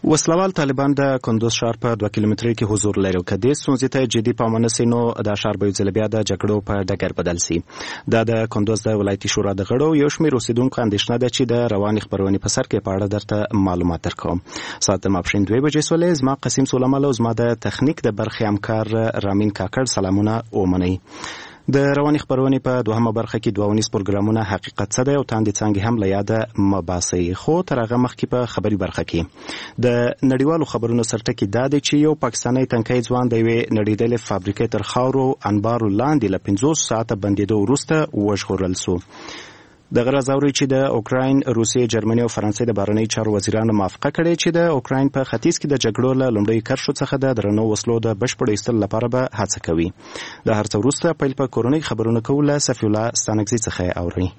وسلوال طالبان د کندوز ښار په 2 کیلومترۍ کې حضور لري. که دې ستونزې ته جدي پام ونه سي نو دا ښار به یو ځل بیا د جګړو په ډګر بدل سي. دا د کندوز د ولایتي شورا د غړو یو شمېر اوسېدونکو اندېښنه ده چې د روانې خپرونې په سر کې په اړه درته معلومات درکوم. ساعت ماپښین 2 بجې سولې. زما قسیم سولمل او زما د تخنیک د برخې همکار رامین کاکړ سلامونه ومنئ. د روانې خپرونې په دوهمه برخه کې 2 پروګرامونه حقیقت څه دی او تاندې څانګې هم له یاده مباسي. خو تر هغه مخکې په خبري برخه کې د نړیوالو خبرونو سرټکی دا دی چې یو پاکستاني تنکي ځوان د یوې نړیدلې فابریکې تر خاورو انبارو لاندې له 50 ساعته بندېدو وروسته وژغورل سو. دغه راز اوري چې د اوکراین، روسیې، جرمني او فرانسې د بهرنیو چارو وزیرانو موافقه کړې چې د اوکراین په ختیځ کې د جګړو له لومړۍ کرښو څخه د درنو وسلو د بشپړ ایستلو لپاره به هڅه کوي. د هر څه وروسته پیل په کورنۍ خبرونه کوله صفی الله ستانکزي څخه اوري.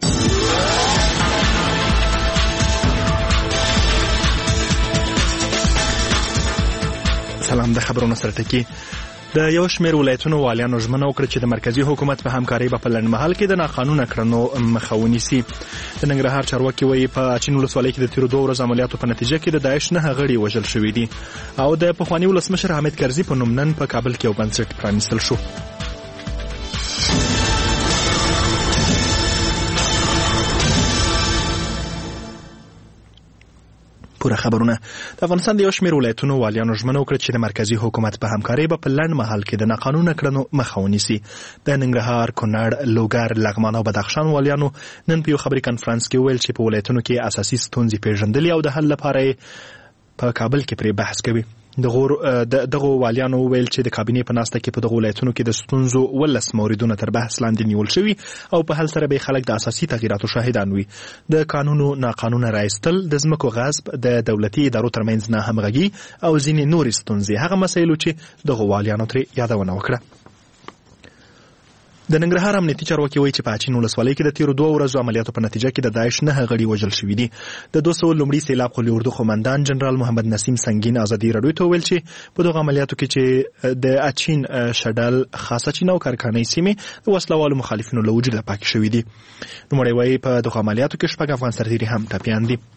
سلام. د خبرونو سرټکی د یو شمېر ولایتونو والیانو ژمنه وکړه چې د مرکزی حکومت په همکارۍ به په لنډمهال کې د ناقانونه کړنو مخه ونیسي. د ننګرهار چارواکي وایي په اچین ولسوالۍ کې د تیرو 2 ورځو عملیاتو په نتیجه کې د داعش 9 غړي وژل شوي دي او د پخواني ولسمشر حامد کرزي په نوم نن په کابل کې یو بنسټ پرانیستل شو. پوره خبرونه. د افغانستان د یو شمېر ولایتونو والیانو ژمنه وکړه چې د مرکزی حکومت په همکارۍ به په لنډ مهال کې د ناقانونه کړنو مخه ونیسي. د ننګرهار، کونړ، لوګر، لغمان او بدخشان والیانو نن په یو خبري کانفرنس کې ویل چې په ولایتونو کې اساسي ستونزې پیژندلې او د حل لپاره په کابل کې پرې بحث کوي. دغه والیانو ویل چې د کابینې په ناسته کې په دغه ولایتونو کې د ستونزو 12 موردونه تر بحث لاندې نیول شوي او په حل سره به خلک د اساسي تغییراتو شاهدان وي. د قانونو ناقانونه رایستل، د ځمکو غصب، د دولتي ادارو ترمنځ نه همغږي او ځینې نورې ستونزې هغه مسایل چې دغه والیانو ترې یادونه وکړه. د ننګرهار امنیتي چارواکي وایي چې په اچین ولسوالۍ کې د تیرو 2 ورځو عملیاتو په نتیجه کې د داعش 9 غړي وژل شوي دي. د 200 لومړي سیلاب قلي اردو قومندان جنرال محمد نسیم سنگین ازادي راډیو ته ویل چې په دغه عملیاتو کې چې د اچین شډل، خاصه چین او کارخانې سیمې د وسلوالو مخالفینو له وجوده پاک شوي دي. نوموړی وایي په دغه عملیاتو کې 6 افغان سرتیري هم ټپیان دي.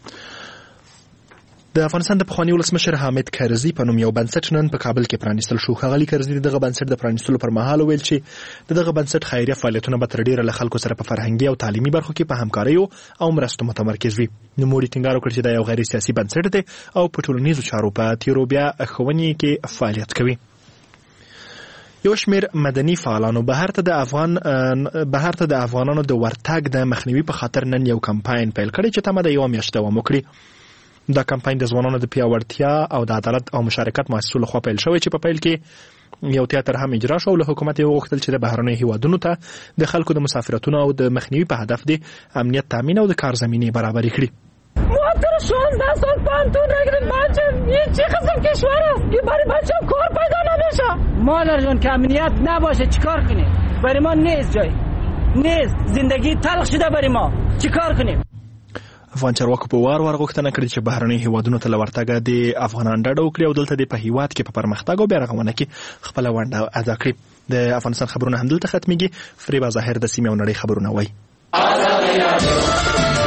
د افغانستان د پخواني ولسمشر حامد کرزي په نوم یو بنسټ نن په کابل کې پرانیستل شو. ښاغلي کرزي دغه بنسټ د پرانیستلو پر مهال ویل چې دغه بنسټ خیریه فعالیتونه به تر ډیره له خلکو سره په فرهنګي او تعلیمي برخو کې په همکاریو او مرستو متمرکز وي. نوموړي ټینګار وکړ چې دا یو غیر سیاسي بنسټ دی او په ټولنیزو چارو په تیرو بیا ښوونې کې فعالیت کوي. یو شمېر مدني فعالانو بهر ته د افغانانو د ورتګ د مخنیوي په خاطر نن یو کمپاین پیل کړی چې تمه د یو میاشت دوام وکړي. دا کمپاین د ځوانانو د پیاوړتیا او د عدالت او مشارکت مؤسسو لخوا پیل شوی چې په پیل کې یو تیاتر هم اجرا شو. له حکومت یې وغوښتل چې د بهرنیو هیوادونو ته د خلکو د مسافرتونو او د مخنیوي په هدف د امنیت تامین او د کار زمینه برابر کړي. ما 16 سال پانتون نگیرید بچه این چه قسم کشور است که برای بچه کار پیدا نمیشه. مادر جان که امنیت نباشه چیکار کنیم؟ برای ما نیست جای، نیست، زندگی تلخ شده برای ما، چیکار کنیم؟ افغان چارواکو په وار غوښتنه کړې چې بهرنیو هیوادونو ته له ورتګه د افغانان ډډه وکړي او دلته د په هیواد کې په پرمختګ او بیا رغونه کې خپله ونډه ادا کړي. د افغانستان خبرونه همدلته ختمېږي. فریبا ظاهر د سیمې او نړۍ خبرونه وایي.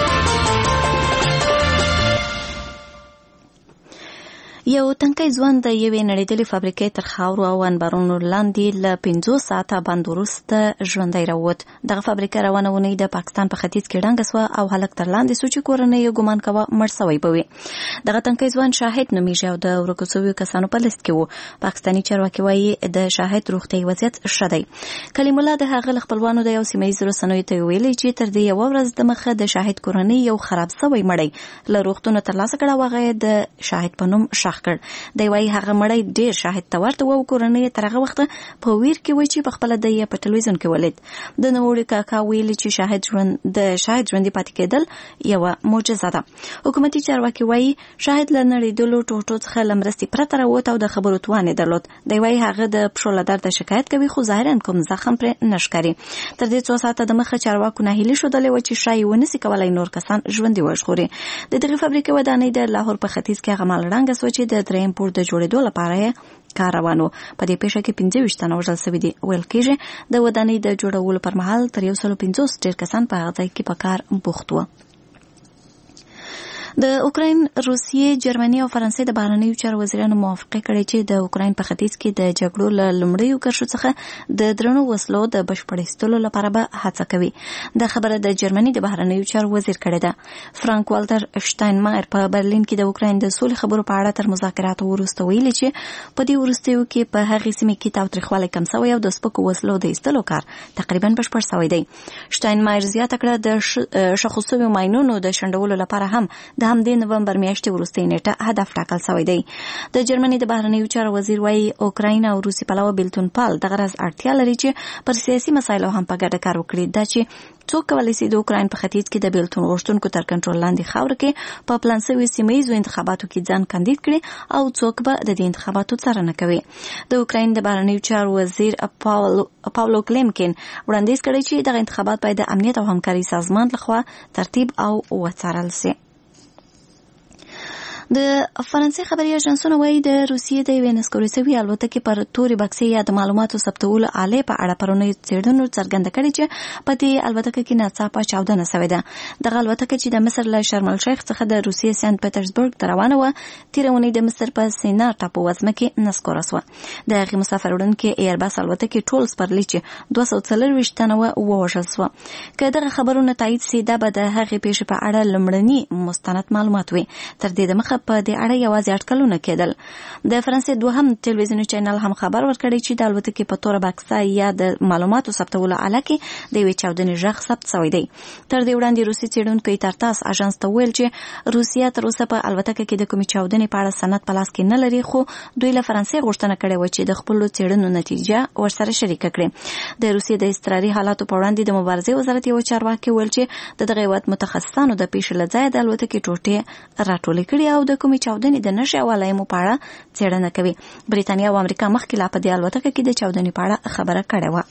یو تنکي ځوان د یوې نړیدلې فابریکې تر خاورو او انبارونو لاندې له 50 ساعته بند وروسته ژوندی راووت. دغه فابریکه روانه اونۍ د پاکستان په ختیځ کې ړنګه سوه او هلک تر لاندې سو چې کورنۍ یې ګمان کوه مړ سوی به وي. دغه تنکي ځوان شاهد نومیږي او د ورکو سویو کسانو په لیست کې و. پاکستاني چارواکي وایي د شاهد روغتیايي وضعیت ښه دی. کلیم الله د هغه له خپلوانو د یو سیمه ییزو رسنیو ته ویلي چې تر دې یوه ورځ دمخه د شاهد کورنۍ یو خراب سوی مړی له روغتونه ترلاسه کړه او هغه یې د شاهد په نوم ښخ کړ. دی وایي هغه مړی ډېر شاهد ته ورته و او کورنۍ تر هغه وخته په ویر کې وایي چې پخپله دی یې په ټلویزیون کې ولید. د نوموړي کاکا ویلي چې شاهد ژوندي پاتې کېدل یوه معجزه ده. حکومتي چارواکي وایي شاهد له نړېدلو ټوټو څخه له مرستې پرته راووت او د خبرو توان یې درلود. دی وایي هغه د پښو له درده شکایت کوي خو ظاهرا کوم زخم پرې نه ښکاري. تر دې 2 ساعته دمخه چارواکو ناهیلي ښودلې وه چې ښایي ونسي کولی نور کسان ژوندي وژغوري. د دغې فابریکې ودانۍ د لاهور په ختیځ کې هغه مهال ړنګه سوه چې د درېیم پوړ د جوړېدو لپاره یې کار روان و. په دې پیښه کې 25 تنه وژل شوي دي. ویل کېږي د ودانۍ د جوړولو پر مهال تر 150 ډېر کسان په هغه ځای کې په کار بوخت وو. د اوکراین، روسیې، جرمني او فرانسې د بهرنیو چارو وزیرانو موافقه کړې چې د اوکراین په ختیځ کې د جګړو له لومړیو کرښو څخه د درنو وسلو د بشپړ ایستلو لپاره به هڅه کوي. دا خبره د جرمني د بهرنیو چارو وزیر کړې ده. فرانک والټر شټاینمایر په برلین کې د اوکراین د سولې خبرو په اړه تر مذاکراتو وروسته ویلي چې په دې وروستیو کې په هغې سیمې کې تاوتریخوالی کم شوی او د سپکو وسلو د ایستلو کار تقریبا بشپړ شوی دی. شټاینمایر زیاته کړه د شخصو شویو ماینونو د شنډولو لپاره هم د همدې نومبر میاشتې وروستۍ نیټه هدف ټاکل شوی دی. د جرمني د بهرنیو چارو وزیر وايي اوکراین او روسي پلوه بیلتون پال دغه راز اړتیا لري چې پر سیاسي مسایلو هم په ګډه کار وکړي. دا چې څوک کولی شي د اوکراین په ختیځ کې د بیلتون غوښتونکو تر کنټرول لاندې خاوره کې په پلان شوي سیمه ییزو انتخاباتو کې ځان کاندید کړي او څوک به د دې انتخاباتو څارنه کوي. د اوکراین د بهرنیو چارو وزیر پاولو کلیمکین وړاندیز کړی چې دغه انتخابات باید د امنیت او همکاري سازمان لخوا ترتیب او وڅارل شي. د فرانسې خبري اژانسونه وايي د روسیې د یوې نسکورې شوې الوتکې پر تورې بکسې یا د معلوماتو ثبتولو آلې په اړه پرونی څېړنو څرګنده کړې چې په دې الوتکه کې ناڅاپه چاودنه شوې ده. دغه الوتکه چې د مصر له شرم الشیخ څخه د روسیې سنت پټرزبورګ ته روانه وه، تېره اونۍ د مصر په سینا ټاپو وزمه کې نسکوره شوه. د هغې مسافر وړونکې ایرباس الوتکې ټول سپرلي چې 240 تنه ووژل شوه. که دغه خبرونه تایید سي، دا به د هغې پیښې په اړه لومړني مستند معلومات وي. تر دې دمخه په دې اړه یوازې اټکلونه کېدل. د فرانسې دوهم ټلویزیوني چینل هم خبر ورکړی چې د الوتکې په توره بکسه یا د معلوماتو ثبتولو آله کې د یوې چاودنې غږ ثبت شوی دی. تر دې وړاندې روسي څېړونکو تارتاس اژانس ته ویل چې روسیه تر اوسه په الوتکه کې د کومې چاودنې په اړه سند په لاس کې نه لري، خو دوی له فرانسې غوښتنه کړې وه چې د خپلو څېړنو نتیجه ورسره شریکه کړي. د روسیې د اضطراري حالاتو په وړاندې د مبارزې وزارت یو چارواکي ویل چې د دغه هېواد متخصصانو د پیښې له ځایه د الوتکې ټوټې راټولې کړي او د کومې چاودنې د نښې او علایمو په اړه څېړنه کوي. بریتانیا او امریکا مخکې لا په دې الوتکه کې د چاودنې په اړه خبره کړې وه.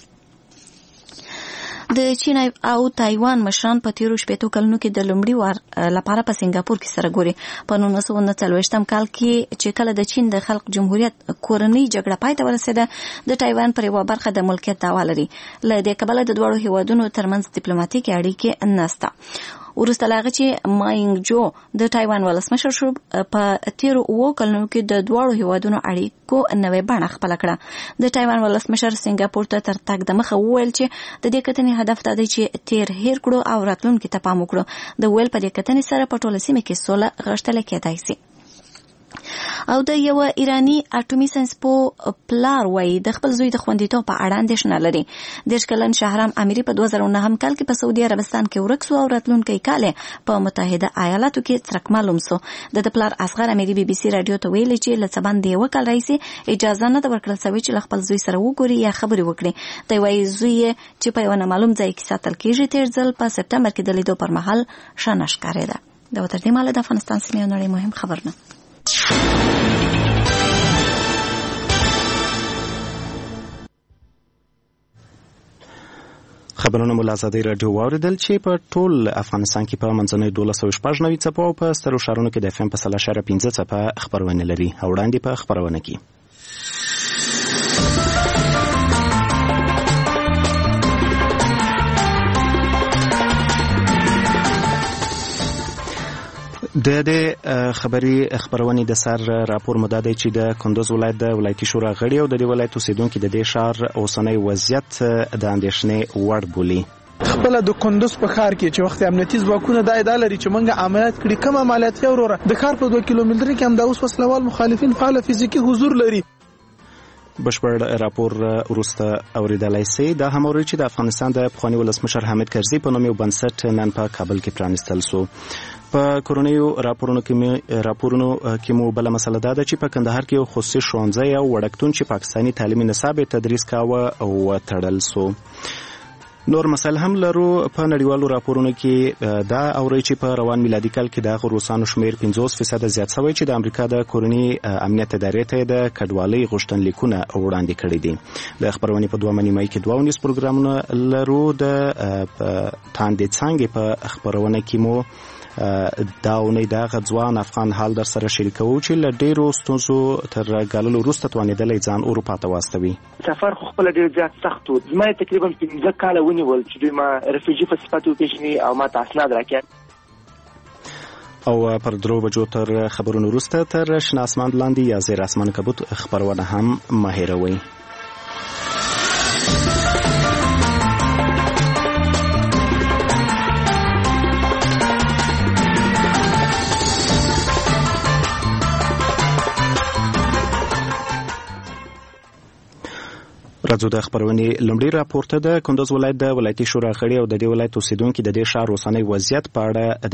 د چین او تایوان مشران په تیرو 15 کلونو کې د لومړي وار لپاره په سنگاپور کې سره ګوري. په 1939 کال کې چې کله د چین د خلق جمهوریت کورنۍ جګړه پای ته ورسېده، د تایوان پر یوه برخه د ملکیت دعوا لري. له دې کبله د دواړو هیوادونو ترمنځ ډیپلوماټیکې اړیکې نشته. وروسته له هغه چې ماینګ جو د تایوان ولسمشر شو، په تیرو 7 کلونو کې د دواړو هیوادونو اړیکو نوې بڼه خپله کړه. د تایوان ولسمشر سنگاپور ته تر تګ دمخه وویل چې د دې کتنې هدف دا دی چې تیر هیر کړو او راتلونکي ته پام وکړو. د ویل په دې کتنې سره په ټوله سیمه کې سوله غښتلی کېدای شي. او د یو ایرانی اټومي ساينس په پلار وایي د خپل زوی د خوندیتوب په اړه اندېښنه لري. 10 کلن شهرام امیری په 2009 کال کې په سعودي عربستان کې ورک شو او راتلونکی کال په متحده ایالاتو کې څرک معلوم شو. د پلار اصغر امیری بي بي سي رادیو ته ویلي چې له سبان دی وکړ رئیس اجازه نه ورکړل شوی چې خپل زوی سره وګوري یا خبرې وکړي. دی وایي زوی چې په یو معلوم ځای کې ساتل کېږي تیر ځل په سپټمبر کې د لیدو پر مهال شانه ښکارېده. دا تر دې مهاله د افغانستان سیمې نړۍ مهم خبرونه. خبرونه مو له ازادۍ راډیو واورېدل چې په ټول افغانستان کې په منځنۍ 1290 څپو او په سترو ښارونو کې د FM په 3.5 څپه خبرونه لري. او وړاندې په خبرونه کې د خبرونې د سر راپور مو دا دی چې د کندوز ولایت د ولایتي شورا غړي او د دې ولایت اوسیدونکو د دې ښار اوسنی وضعیت د اندېښنې وړ بولي. خپل د کندوز په ښار کې چې وخت امنیتي ځواکونه د ادعا لري چې منګه عملیات کړي، کوم عملیات یې وروره د ښار په 2 کیلومتر کې هم د اوس وسلوال مخالفین فعال فزیکی حضور لري. بشپړ راپور وروسته اوریدلای شئ. دا هم اوري چې د افغانستان د پخواني ولسمشر حامد کرزي په نوم یو بنسټ نن په کابل کې پرانیستل شو. په کورونیو راپورونو کې مو بل مسله دا ده چې په کندهار کې یو خصوصي ښوونځی او وړکتون چې پاکستاني تعلیمي نصاب تدریس کاوه او تړل شو. نور مسایل هم لرو. په نړیوالو راپورونو کې دا اوري چې په روان میلادي کال کې د روسانو شمیر 50% زیات شوی چې د امریکا د کورنی امنیت ادارې ته د کډوالۍ غوښتنلیکونه وړاندې کړي دي. د خبرونې په 2 نیمه کې 2 ونیس پروګرامونه لرو. د تاندې څنګه په خبرونه کې مو دا اونۍ د غځوان افغان حال در سره شریکو چې له ډیرو ستونزو تر ګاللو وروسته توانېدلی ځان اروپا ته واستوي. سفر خو خپل ډیر زیات سخت و. زما تقریبا 15 کاله ونیول چې دوی ما رفیجي په صفت وپېژني او ما ته اسناد راکړي. او پر 3 بجو تر خبرونو وروسته تر شنه اسمان لاندې یا زیر اسمان کبوت خبرونه هم مهیروي. راځو د خبرونې لومړی راپورته د کندوز ولایت د ولایتي شورا غړي او د دې ولایت اوسیدونکو د دې شهر اوسنی وضعیت په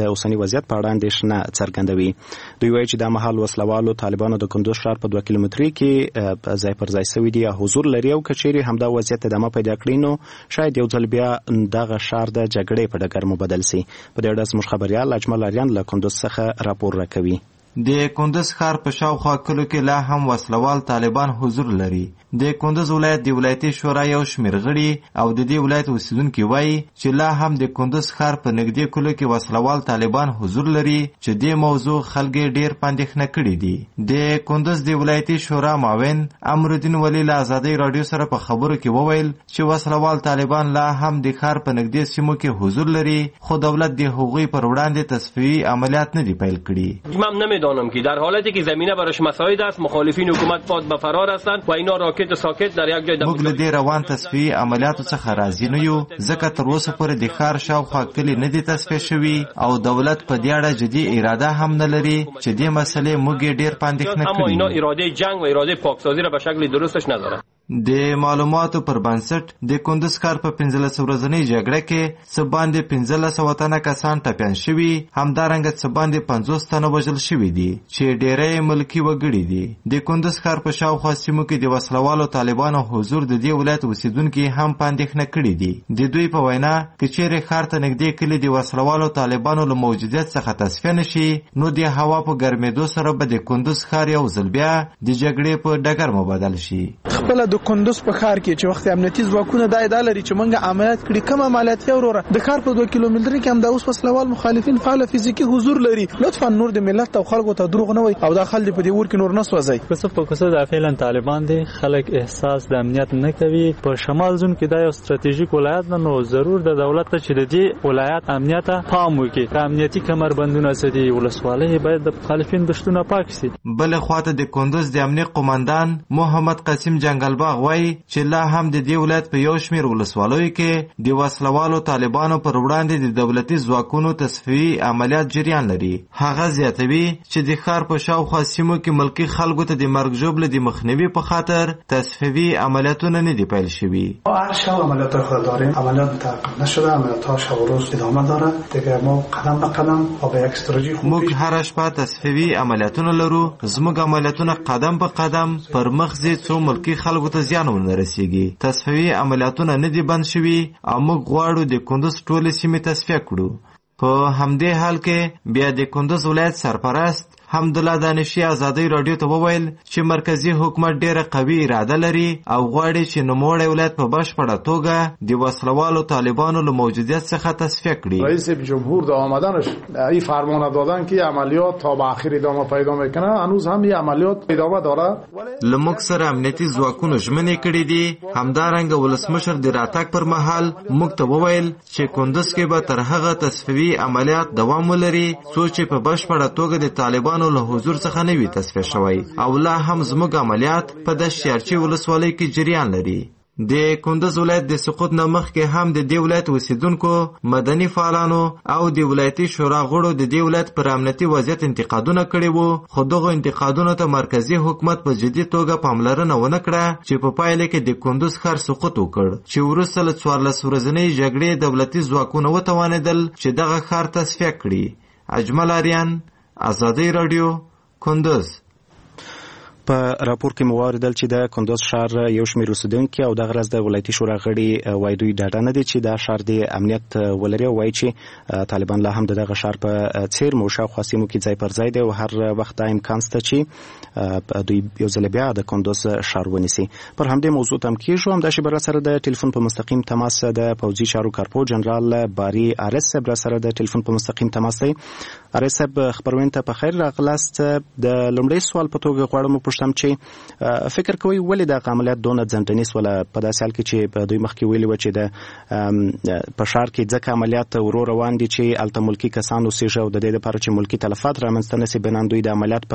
اړه اندېښنه څرګندوي. دوی وایي چې د مهال وسلوالو طالبانو د کندوز شهر په 2 کیلومتري کې ځای پر ځای سوي دي یا حضور لري او کچېرې همدا وضعیت ادامه پیدا کړي نو شاید یو ځل بیا دغه شهر د جګړې په ډګر مبدل شي. په دې اړه زموږ خبريال اجمل اریان له کندوز څخه راپور راکوي. د کندوز ښار په شاوخوا کلو کې لا هم وسلوال طالبان حضور لري. د کندوز ولایت د ولایتي شورا یو شمېر غړي او د دې ولایت اوسیدونکي وایي چې لا هم د کندوز ښار په نږدې کلو کې وسلوال طالبان حضور لري چې د موضوع خلک ډېر په اندېښنه کړي دي. د کندوز د ولایتي شورا معاون امرالدین ولی له ازادۍ راډیو سره په خبرو کې وویل چې وسلوال طالبان لا هم د ښار په نږدې سیمو کې حضور لري خو دولت د هغوی پر وړاندې تصفیوي عملیات نه دي پیل کړي. دانم که در حالتی که زمینه براش مساعد است مخالفین حکومت پاد به فرار هستند و اینا راکت ساکت در یک جای موږ له دې روان تصفیه عملیاتو څخه راضي نه یو ځکه تر اوسه پورې د ښار شاوخوا کلي نه دي تصفیه شوي او دولت په دې اړه جدي اراده هم نه لري چې دې مسلې موږ ډېر په اندېښنه کړي. اما اینا اراده جنگ و اراده پاکسازی را به شکل درستش ندارند. د معلوماتو پر بنسټ د کندوز ښار په 15 ورځنۍ جګړه کې څه باندې 1500 تنه کسان ټپیان شوي همدارنګه څه باندې 50 تنه وژل شوي دي چې ډېری ملکي وګړي دي. د کندوز ښار په شاوخوا سیمو کې د وسلوالو طالبانو حضور د دې ولایت اوسیدونکي هم په اندېښنه کړي دي. د دوی په وینا که چیرې ښار ته نږدې کلي د وسلوالو طالبانو له موجودیت څخه تصفیه نشي نو د هوا په ګرمېدو سره به د کندوز ښار یو ځل بیا د جګړې په ډګر مبدل شي. کندوز په ښار کې چې وخت امنیتي ځواکونه دا ادعا لري چې موږ عملیات کړي کوم عملیات وروره د ښار په 2 کیلومتري کې هم د اوس وسلوال مخالفین فعال فزیکی حضور لري. لطفا نور د ملت او خلکو ته دروغ نه وي او دا خلک په دې ور کې نور نه سوځي. کسب د فعلا طالبان دي خلک احساس د امنیت نه کوي. په شمال زون کې دا یو ستراتیژیک ولایت نه نو ضرور د دولت ته چې د دې ولایت امنیت پام وکړي. امنیتي کمربندونه سدي ولسوالۍ باید د مخالفین دشتونه پاک شي. بل خواته د کندوز د امنیت قومندان محمد قاسم جنگلباغ وایي چې لا هم د دې ولایت په یو شمېر ولسوالیو کې د وسلوالو طالبانو پر وړاندې د دولتي ځواکونو تصفیوي عملیات جریان لري. هغه زیاتوي چې د ښار په شاوخوا سیمو کې ملکي خلکو ته د مرګ ژوبله د مخنیوي په خاطر تصفیوي عملیاتونه نه دي پیل شوي. هر شب عملیات خود داریم. عملیات متوقف نشده. عملیات ها شب و روز ادامه داره. دیگه ما قدم به قدم و به یک استراتژی خوب موږ هر شپه تصفیوي عملیاتونه لرو. زموږ عملیاتونه قدم په قدم پر مخ ځي څو ملکي خلکو ته زیان ونه رسیږي. تصفیوي عملیاتونه نه دي بند شوي او موږ غواړو د کندوز ټولې سیمې تصفیه کړو. په همدې حال کې بیا د کندوز ولایت سرپرست حمدالله دانشي ازادۍ راډیو ته وویل چې مرکزی حکومت ډېره قوي اراده لري او غواړي چې نوموړی ولایت په بشپړه توګه د وسلوالو طالبانو له موجودیت څخه تصفیه کړي. رئیس جمهور د آمدنش این فرمان دادن که عملیات تا به آخر ادامه پیدا میکنه هنوز هم این عملیات ادامه داره. لموږ سره امنیتي ځواکونو ژمنې کړې دي. همدارنګه ولسمشر د راتګ پر مهال موږ ته وویل چې کندوز کې به تر هغه تصفیوي عملیات دوام ولري څو چې په بشپړه توګه د طالبانو له حضور څخه نه وي تصفیه شوی او لا هم زموږ عملیات په دشتیارچي ولسوالۍ کې جریان لري. د کندوز ولایت د سقوط نه مخکې هم د دې ولایت اوسیدونکو مدني فعالانو او د ولایتي شورا غړو د دې ولایت پر امنیتي وضعیت انتقادونه کړي وو خو دغه انتقادونو ته مرکزی حکومت په جدي توګه پاملرنه ونه کړه چې په پایله کې د کندوز ښار سقوط وکړ چې وروسته له 14 ورځنۍ جګړې دولتي ځواکونه وتوانېدل چې دغه ښار تصفیه کړي. اجمل اریان ازادۍ راډیو کندوز. په راپور کې مواردل چې د کندوز شهر یو شمېر اوسیدونکي او دغه ورځ د ولایتي شورا غړي وایي دوی ډاډه نه دي چې دا شهر د امنیت ولري او وایي چې طالبان لا هم دغه شهر په څیر مو شاوخوا سیمو کې ځای پر ځای دی او هر وخت دا امکان شته چې دوی یو ځل بیا د کندوز شهر ونیسي. پر همدې موضوع تم کېږو همداسې به راسره د ټلیفون په مستقیم تماس د پوځي چارو کارپو جنرال باري آرس صاحب راسره د ټلیفون په مستقیم تماس دی. آرس صاحب خبرونه ته په خیر راغلاست. د لومړي سوال په توګه غواړم پوښتم چې فکر کوي ولې د عملیات دونه ځنډنیس ولا په داسې حال کې چې دوی مخکې ویلي و چې د په ښار کې ځکه عملیات ورو روان دي چې الته ملکي کسان اوسېږي او د دې لپاره چې ملکي تلفات رامنځته نشي بنان دوی د عملیات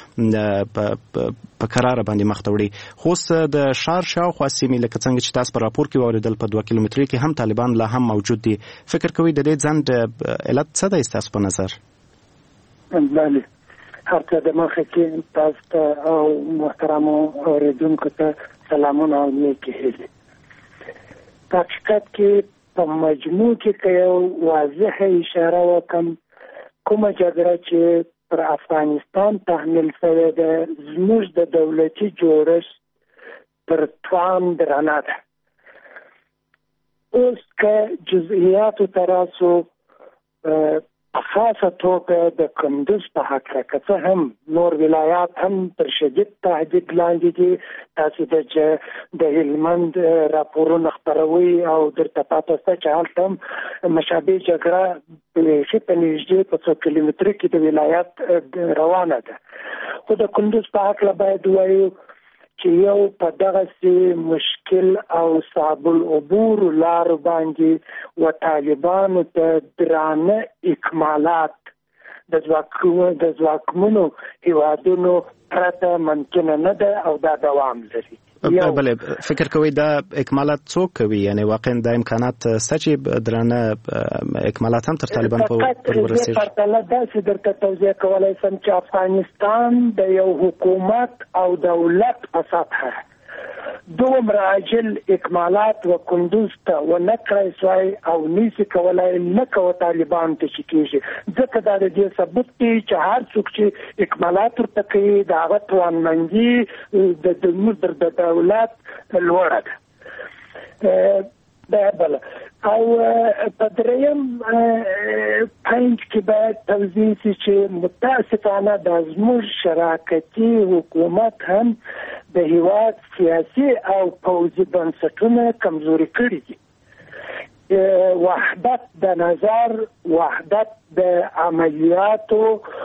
په قرار باندې مخ ته وړي. خو د ښار شاوخوا سیمې لکه څنګه چې تاسو په راپور کې واوریدل په 2 کیلومتري کې هم طالبان لا هم موجود دي. فکر کوي د دې ځنډ علت څه دی ستاسو په نظر؟ بله هرڅه د مخه کې تاسو ته او محترم اوریدونکو ته سلامونه او نیکې هیلې. په حقیقت کې په مجموع کې یو واضحه اشاره وکم کومه جګړه چې پر افغانستان تحمیل شوې ده زموږ د دولتي جوړښت پر توان درنه ده. اوس که جزئیاتو تراسو په خاصه توګه د کندوز په هکله که څه هم نور ولایات هم تر شدید تهدید لاندې دي. تاسو د هلمند راپورونه خپروي او درته پاته شته چې هلته هم مشابه جګړه بیخي په نږدې په 100 کیلومتري کې د ولایت روانه ده. خو د کندوز په هکله باید ووایو چې یو په دغسې مشکل او صعب العبور لارو باندې و طالبانو ته درانه اکمالات د ځواکمنو هیوادونو پرته ممکنه نه ده او دا دوام لري. بله فکر کوي دا اکمالات څوک کوي؟ یعنی واقعا دا امکانات سته چې درانه اکمالات هم تر طالبان په ورسېږي؟ پرتله داسې درته توضیح کولی شم چې افغانستان د یو حکومت او دولت په سطحه دومره عاجل اکمالات و کندوز ته و نه کړی شوی او نشي کولی نه کوه طالبان ته چې کېږي. ځکه دا د دې ثبوت دی چې هر څوک چې اکمالات ورته کوي د هغه توانمندي د دولت لوړه ده. دا بله او په دریم پوینټ کې باید توضیح شي چې متاسفانه د زموږ شراکتي حکومت هم د هیواد سیاسي او پوځي بنسټونه کمزوري کړي دي. وحدت د نظر، وحدت د عملیاتو،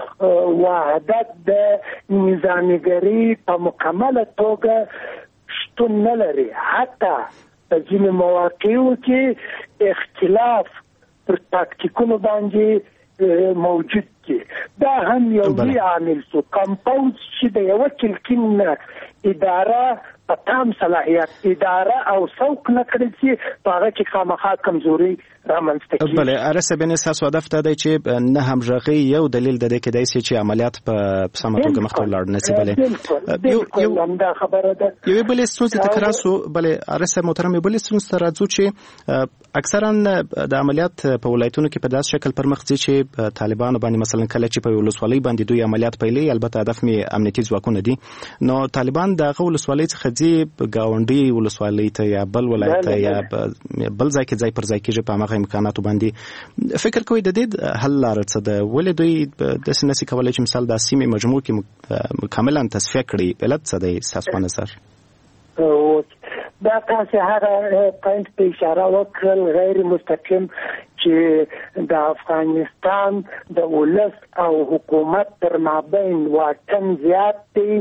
وحدت د نظامګري په مکمله توګه شتون نه لري. حتی په ځینو مواقعو کې اختلاف پر تاکتیکونو باندې موجود دي. دا هم یو لوی عامل شو. کمپاوند چې د یوه کلکین نه اداره په تام صلاحیت اداره او څوک نه کړی چې په هغه کې خامخا کمزوري رامنځته کېږي. بله ارسه بین ستاسو هدف دا دی چې نه همغږي یو دلیل د دې کېدای شي چې عملیات په سمه توګه مخته ولاړ نه شي. بالکل همدا خبره ده. یوې بلې ستونزې ته راسو. بله ارسه محترم بلې ستونزې ته راځو چې اکثرا د عملیات په ولایتونو کې په داسې شکل پر مخ ځي چې طالبانو باندې مثلا کله چې په ولسوالۍ باندې دوی عملیات پیلوي، البته هدف مې امنیتي ځواکونه دي، نو طالبان دغه ولسوالۍ څخه ځي ګاونډي ولسوالۍ ته یا بل ولایت ته یا بل ځای کې ځای پر ځای کېږي په هماغه امکاناتو باندې. فکر کوئ د دې حل لاره څه ده؟ ولې دوی داسې نشي کولی چې مثال د سیمې مجموع کې کاملا تصفیه کړي؟ علت څه دی ستاسو په نظر؟ دا تاسو هغه پوینټ ته اشاره وکړل غیر مستقیم چې د افغانستان د ولس او حکومت تر مابین واټن زیات دی.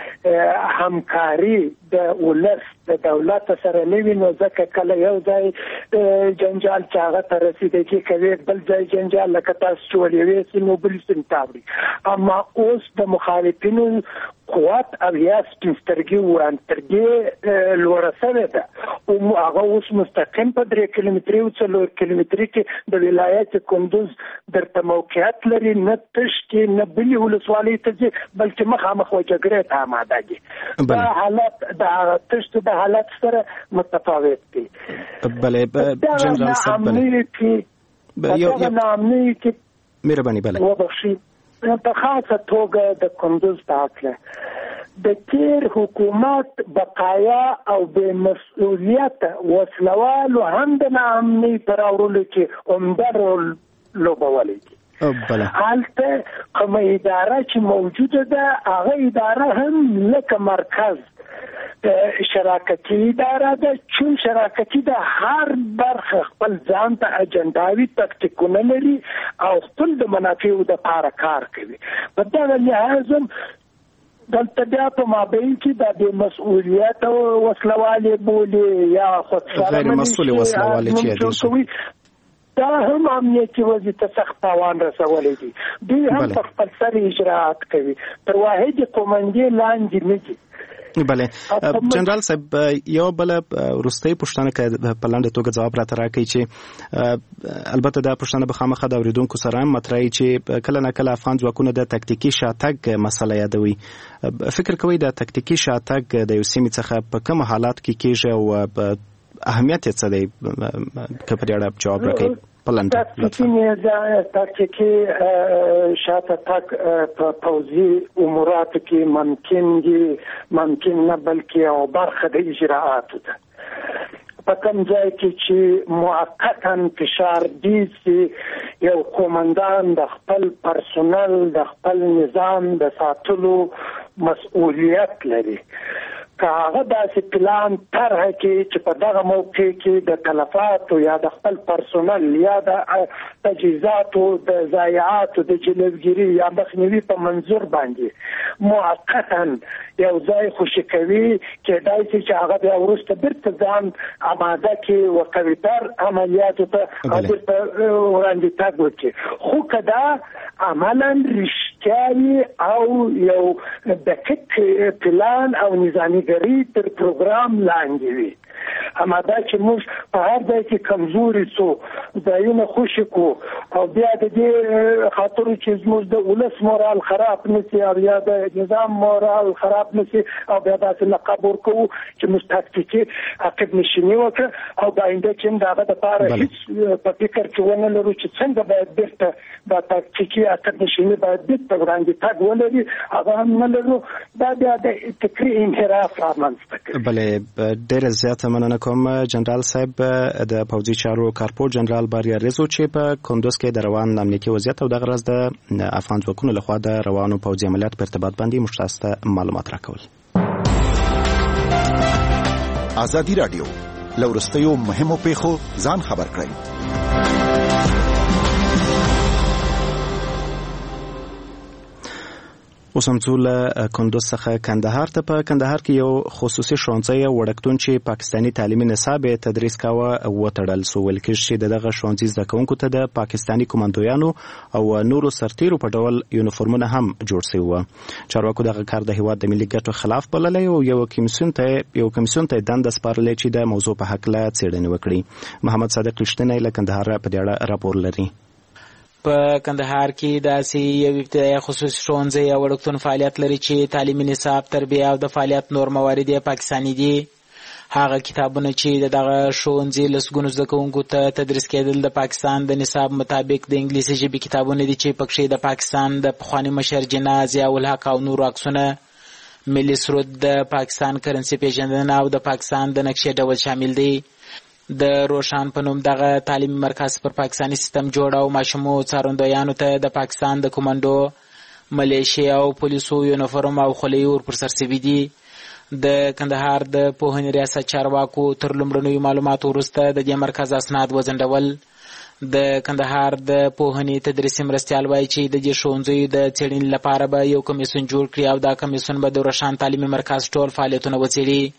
همکاري د ولس د دولت سره نه وي، نو ځکه کله یو ځای جنجال چې هغه ته رسېدګي کوي بل ځای جنجال لکه تاسو چې ولې ویسي نو بل سیم تاوري. اما اوس د مخالفینو قوت او یا سپینسترګي وانترګي لوړه سوې ده او هغه اوس مستقیم په 3 کیلومتري او 4 کیلومتري کې د ولایت کندوز درته موقعیت لري، نه تشکي نه بلې ولسوالۍ ته ځي بلکې مخامخ جګړې ته آماده دي. دا حالت د تشت د حالت سره متفاوت دي. بله جنرال صاحب بله نامنی کې مهرباني بله وبخشي په خاصه توګه د کندوز په هکله د تیر حکومت بقایا او بې مسؤلیت وسلوالو هم د نامنی پر اورلو کې عمده رول لوبولی دي. حالته کومه اداره چې موجوده ده هغه اداره هم لکه مرکز شراکتي اداره ده، چون شراکتي ده هر برخه خپل ځان ته اجنداوي تکتیکونه لري او خپل د منافعو د پاره کار کوي. په دغه لحاظ دلته بیا په مابین کې د مسؤلیت او وسلوالې بولي یا خودسره غیر مسؤل وسلوالې چې دا هم امنیتي وضعیت سخت تاوان رسولی دي. دوی هم په خپل سر اجراعات کوي، تر واحد قومندې لاندې نه دي. بله جنرال صاحب یو بل وروستۍ پوښتنه که په لنډه توګه ځواب راته راکړئ چې البته دا پوښتنه به خامخا د اورېدونکو سره هم مطرحي چې کله نه کله افغان ځواکونه د تکتیکي شاتګ مسله یادوي. فکر کوئ د تکتیکي شاتګ د یو سیمې څخه په کوم حالات کې کیږي او اهمیت یې څه دی؟ که په دې اړه جواب راکړئ په لنډه. تکتیکي شاته تګ په پوځي اموراتو کې ممکن نه بلکې او برخه د اجراعاتو ده. په کوم ځای کې چې موقتا فشار دی چې یو قومندان د خپل پرسونل د خپل نظام د ساتلو مسؤلیت لري، که هغه داسې پلان طرحه کې چې په دغه موقع کې د تلفاتو یا د خپل پرسونل یا د تجهیزاتو د ضایعاتو د جلوګیري یا مخنیوي په منظور باندې موقتا یو ځای خوشي کوي، کېدای شي چې هغه بیا وروسته بیرته ځان آماده کړي ورکوي تر عملیاتو ته بیرته وړاندې تګ وکړي. خو که دا عملا رښتیا او یو دقیق پلان او نظاميګري تر پروګرام لاندې وي، همدا چې موږ په هر ځای کې کمزوري سو ځایونه خوشي کو او بیا د دې خاطر چې زموږ د ولس مورال خراب نشي او یا د نظام مورال خراب نشي او بیا داسې لقب ورکوو چې موږ تکتیکي عقب نشیني وکړو او د آینده چې دغه دپاره هېڅ په فکر کې ونه لرو چې څنګه باید بیرته دا تکتیکي عقب نشیني باید بیرته وړاندې تګ ولري، هغه هم نه لرو. دا بیا د فکري انحراف رامنځته کوي. بله ډېره زیاته مننه کوم جنرال صاحب د پوځي چارو کارپور جنرال باریا ریزو چې په کندوز کې د روان امنیتي وضعیت او دغه راز د افغان ځواکونو لخوا د روانو پوځي عملیاتو په ارتباط باندې موږ تاسو ته معلومات راکول. ازادي راډیو له وروستیو مهمو پیښو ځان خبر کړئ. اوس هم ځو له کندوز څخه کندهار ته. په کندهار کې یو خصوصي ښوونځی وړکتون چې پاکستاني تعلیمي نصاب یې تدریس کاوه وتړل سو. ویل کېږي چې دغه ښوونځي زده کوونکو ته د پاکستاني کمانډویانو او نورو سرتیرو په ډول یونیفورمونه هم جوړ شوي وو. چارواکو دغه کار د هیواد د ملي ګټو خلاف بللی او یو کمیسیون ته دنده سپارلې چې د موضوع په هکله څېړنې وکړي. محمد صادق رښتینی له کندهار په دې اړه راپور لري. په کندهار کې داسې یو ابتدایي خصوصي ښوونځی او وړکتون فعالیت لري چې تعلیمي نصاب، تربیه او د فعالیت نور موارد یې پاکستاني دي. هغه کتابونه چې دغه ښوونځي لسګونو زده کوونکو ته تدریس کېدل د پاکستان د نصاب مطابق د انګلیسي ژبې کتابونه دي چې پکښې د پاکستان د پخواني مشر جنرال ضیاء الحق او نورو عکسونه، ملي سرود، د پاکستان کرنسي پیژندنه او د پاکستان د نقشې ډول شامل دي. د روشان په نوم دغه تعلیمي مرکز پر پاکستاني سیستم جوړ او ماشومو څارندویانو ته د پاکستان د کمانډو، ملیشیا او پولیسو یونیفورم او خولۍ ورپر سر سوي دي. د کندهار د پوهنې ریاست چارواکو تر لومړنیو معلوماتو وروسته د دې مرکز اسناد وځنډول. د کندهار د پوهنې تدریسي مرستیال وایي چې د دې ښوونځیو د څېړنې لپاره به یو کمیسیون جوړ کړي او دا کمیسیون به د روشان تعلیمي مرکز ټول فعالیتونه وڅېړي.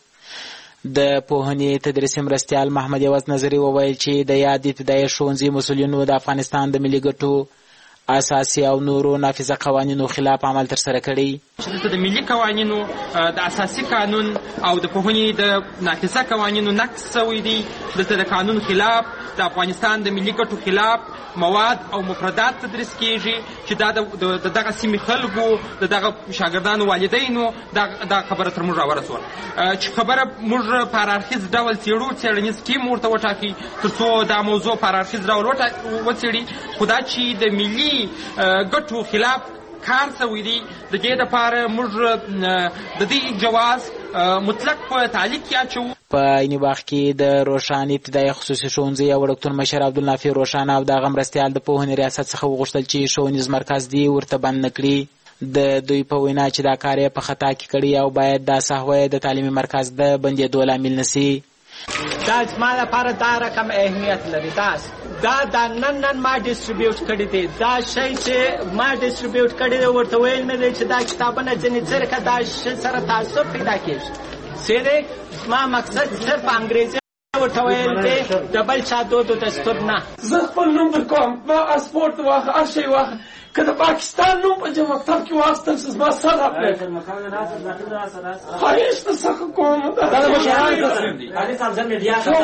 د پوهنې تدریسي مرستیال محمد یوز نظري وویل چې د یاد ابتدایي ښوونځي مسؤلینو د افغانستان د ملي ګټو اساسي او نورو نافذه قوانینو خلاف عمل ترسره کړی. چې د ملي قوانینو د اساسي قانون او د پوهنې د نافذه قوانینو نقض شوی دی. دلته د قانون خلاف، د افغانستان د ملي ګټو خلاف مواد او مفردات تدریس کیږي چې دا د دغه سیمې خلکو، د دغه شاګردانو والدینو دا خبره تر موږ راورسوله چې خبره موږ په هرارخیز ډول څېړو، څېړنیز ټیم ورته وټاکي تر څو دا موضوع په هرارخیز ډول وڅېړي. خو دا چې د ملي ګټو خلاف کار شوی دی، د دې دپاره موږ د دې جواز مطلق په تعلیق کې اچوو. په عیني باغ کې د روشان ابتدایي خصوصي ښوونځي او وړکتون مشر عبدالنافع روشان او د هغه مرستیال د پوهنې ریاست څخه وغوښتل چې ښوونیز مرکز دې ورته بند نه کړي. د دوی په وینا چې دا کار یې په خطا کې کړی او باید دا سهوه د تعلیمي مرکز د بندېدو لامل نه سي. دا زما لپاره دا رقم اهمیت لري. دا نن ما ډیسټریبیوټ کړی دی. دا شی چې ما ډیسټریبیوټ کړی دی ورته ویل مې دی چې دا کتابونه ځینې ځکه دا شی سره تعصب پیدا کېږي. سیده زما مقصد صرف انګریزي ورته ویل دی د بل چا دود و دستور نه. زه خپل نوم درکوم، ما اسپورت واخه، هر شی واخه، که د پاکستان نوم په مکتب کې واستل شي زما سر راپرېږدي. خواهش درڅخه کوم. دا د مشرانو تصمیم دی. علي صاحب زه میډیا ته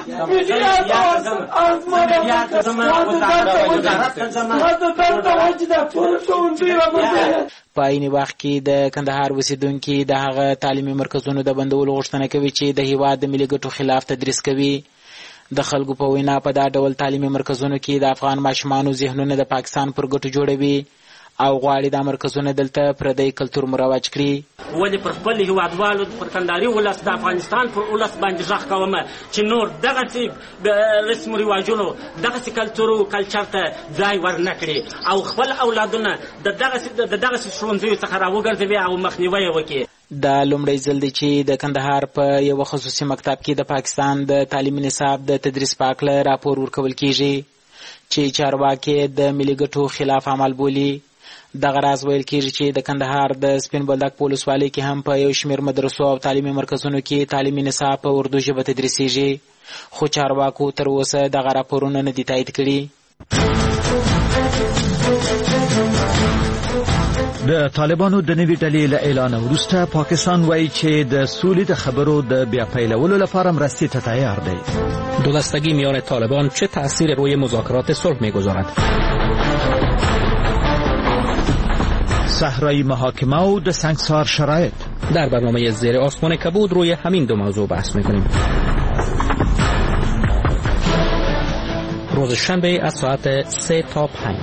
په عین وخت کې د کندهار اوسیدونکي د هغه تعلیمي مرکزونو د بندولو غوښتنه کوي چې د هیواد د ملي ګټو خلاف تدریس کوي. د خلکو په وینا په دا ډول تعلیمي مرکزونو کې د افغان ماشومانو ذهنونه د پاکستان پر ګټو جوړوي او غواړي دا مرکزونه دلته پردی کلتور مروج کړي. ولې پر خپل هیوادوالو پر کندهاري ولس د افغانستان پر ولس باندې غږ کومه چې نور دغسې رسم و رواجونو دغسې کلتور او کلچر ته ځای ورنه کړي او خپل اولادونه د دغسې ښوونځیو څخه راوګرځوي او مخنیوی یې وکړي. دا لومړی ځل دی چې د کندهار په یو خصوصي مکتب کې د پاکستان د تعلیمي نصاب د تدریس په هکله راپور ورکول کیږي چې چارواکي د ملي ګټو خلاف عمل بولي. دغه راز ویل کیږي چې د کندهار د سپین بولدک په ولسوالۍ کې هم په یو شمېر مدرسو او تعلیمي مرکزونو کې تعلیمي نصاب په اردو ژبه تدریسیږي، خو چارواکو تر اوسه دغه راپورونه نه دي تایید کړي. د طالبانو د نوي ډلې له اعلان وروسته پاکستان وایي چې د سولې د خبرو د بیا پیلولو لپاره مرستې ته تیار دی. دولستگی میان طالبان چه تأثیر روی مذاکرات صلح میگذارد؟ صحرای محاکمه و د سنگسار شرایط. در برنامه زیر آسمان کبود روی همین دو موضوع بحث میکنیم. روز شنبه از ساعت 3 تا 5.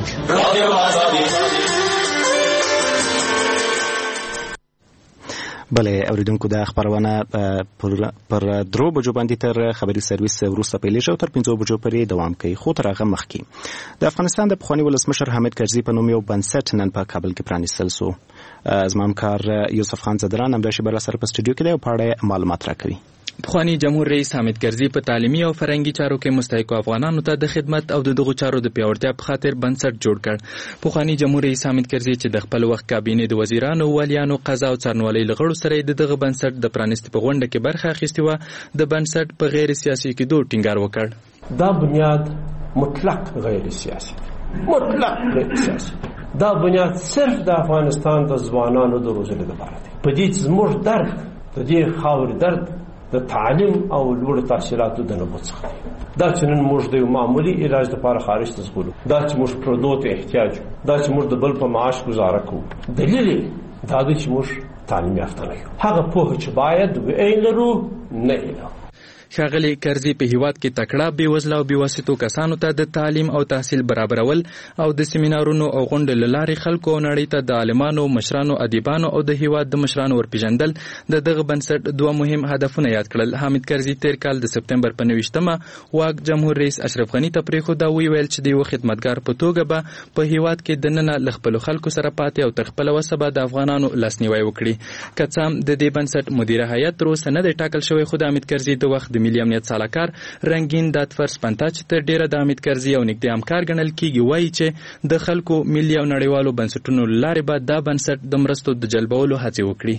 بله اوریدونکو د خبرونه پر 3 بجو باندې تر خبري سرویس وروسته پیلېږي او تر 5 بجو پورې دوام کوي. خو تر هغه مخکې د افغانستان د پخواني ولسمشر حامد کرزي په نوم یو بنسټ نن په کابل کې پرانیستل سو. زما همکار یوسف خان زدران همدا شی بر سره په سټوډیو کې دی او په اړه معلومات راکوي. پخوانی جمهور رئیس حامد کرزي په تعلیمي او فرهنګي چارو کې مستحق افغانانو ته د خدمت او دغه چارو د پیاوړتیا په خاطر بنسټ جوړ کړ. پخوانی جمهور رئیس حامد کرزي چې د خپل وخت کابینې د وزیرانو، والیانو، قضا او څارنوالۍ لغړو سره دغه بنسټ د پرانیستي په غونډه کې برخه اخیستې و، د بنسټ په غیر سیاسي کېدو ټینګار وکړ. دا بنیاد مطلق غیر سیاسي، مطلق غیر سیاسي. دا بنیاد صرف د افغانستان د ځوانانو د روزنې لپاره دی. په دې زموږ درد د دې خاورې درد د تعلیم او لوړ تحصیلاتو د نبوت څخه دی. دا چې نن موږ د معمولی علاج لپاره خارج ته ځغلو، دا چې موږ پردو ته احتیاج، دا چې موږ د بل په معاش گزاره کوو، دلیل دا دی چې موږ تعلیم یافته نه یو. هغه پوهه چې باید ویلرو نه ایلو. ښاغلي کرزي په هیواد کې تکړه، بېوزله او بېواسطو کسانو ته د تعلیم او تحصیل برابرول او د سیمینارونو او غونډو له لارې خلکو او نړۍ ته د عالمانو، مشرانو، ادیبانو او د هیواد د مشرانو ورپېژندل د دغه بنسټ 2 مهم هدفونه یاد کړل. حامد کرزي تیر کال د سپتمبر په 29مه واک جمهور رئیس اشرف غني ته پرېښود او ویل چې د یو خدمتګار په توګه به په هیواد کې دننه له خپلو خلکو سره پاتې او تر خپله وسه به د افغانانو لاسنیوی وکړي. که څه هم د دې بنسټ مدیره هیات تر اوسه نه دی ټاکل شوی، خو د حامد کرزي د وخت ملي امنیت سلاکار رنگین دادفرس پنتا چې تر ډیره د حامد کرزي او نږدې همکار ګڼل کیږي وایي چې د خلکو ملي او نړیوالو بنسټونو لارې به دا بنسټ د مرستو د جلبولو هڅې وکړي.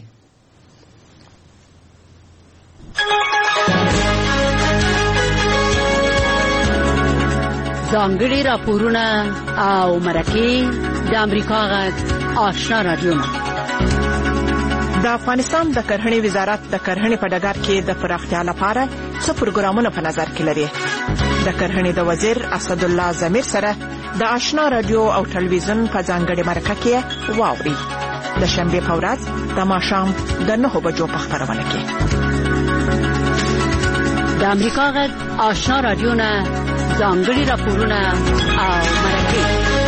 ځانګړي راپورونه او مرکې د امریکا غږ آشنا رادیو. د افغانستان د کرهڼې وزارت د کرهڼې په ډګر کې د پراختیا لپاره څه پروګرامونه په نظر کې لري. د کرهڼې د وزیر اسد الله ضمیر سره د آشنا رادیو او ټلویزیون په ځانګړي مرکه کې واوري. د شنبه په ورځ د ماښام د 9 بجو په خبرونه کې د امریکا غږ آشنا رادیو نه ځانګړي راپورونه او مرکې.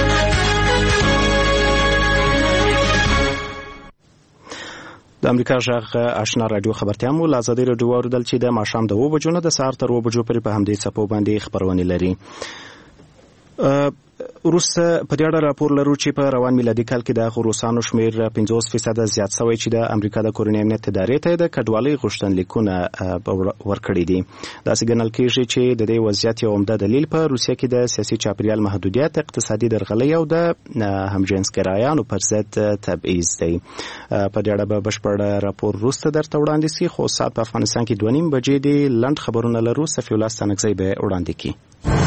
د امریکا غږ آشنا رادیو خبرتیا مو له ازادي رادیو اوریدل چې د ماښام د 2 بجو نه د سهار تر 2 بجو پورې په همدې څپو باندې خبرونه لري. وروسته په دې اړه راپور لرو چې په روان میلادي کال کې د روسانو شمیر 50% زیات شوی چې د امریکا د کورنۍ امنیت ادارې ته د کډوالۍ غوښتنلیکونه ورکړي دي. داسې ګڼل کېږي چې د دې وضعیت یو عمده دلیل په روسیه کې د سیاسي چاپیریال محدودیت، اقتصادي درغلۍ او د همجنسګرایانو پر ضد تبعیض دی. په دې اړه به بشپړ راپور وروسته درته وړاندې شي، خو ساعت په افغانستان کې 2:30 بجې دي. لنډ خبرونه لرو، صفي الله ستانکزی به وړاندې کړي.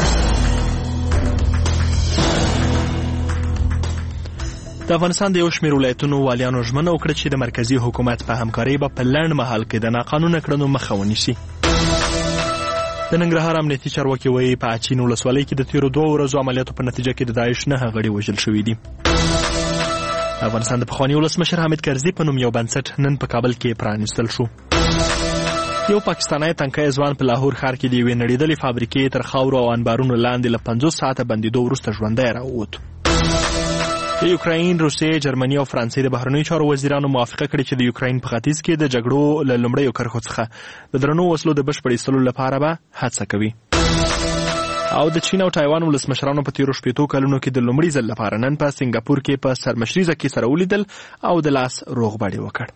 د افغانستان د یو شمېر ولایتونو والیانو ژمنه وکړه چې د مرکزي حکومت په همکارۍ به په لنډ مهال کې د ناقانونه کړنو مخه ونیسي. د ننګرهار امنیتي چارواکي وایي په اچین ولسوالۍ کې د تیرو 2 ورځو عملیاتو په نتیجه کې د داعش 9 غړي وژل شوي دي. افغانستان د پخواني ولسمشر حامد کرزي په نوم یو بنسټ نن په کابل کې پرانیستل شو. یو پاکستانی تنکي ځوان په لاهور ښار کې د یوې نړېدلې فابریکې تر خاورو او انبارونو لاندې له 50 ساعته بندېدو وروسته ژوندی راووت. د یوکراین، روسیې، جرمني او فرانسې د بهرنیو چارو وزیرانو موافقه کړې چې د یوکراین په ختیځ کې د جګړو له لومړیو کرښو څخه د درنو وسلو د بشپړ ایستلو لپاره به هڅه کوي. او د چین او تایوان ولسمشرانو په تیرو 70 کلونو کې د لومړي ځل لپاره نن په سنګاپور کې په سرمشریزه کې سره ولیدل او د لاس روغبړې وکړ.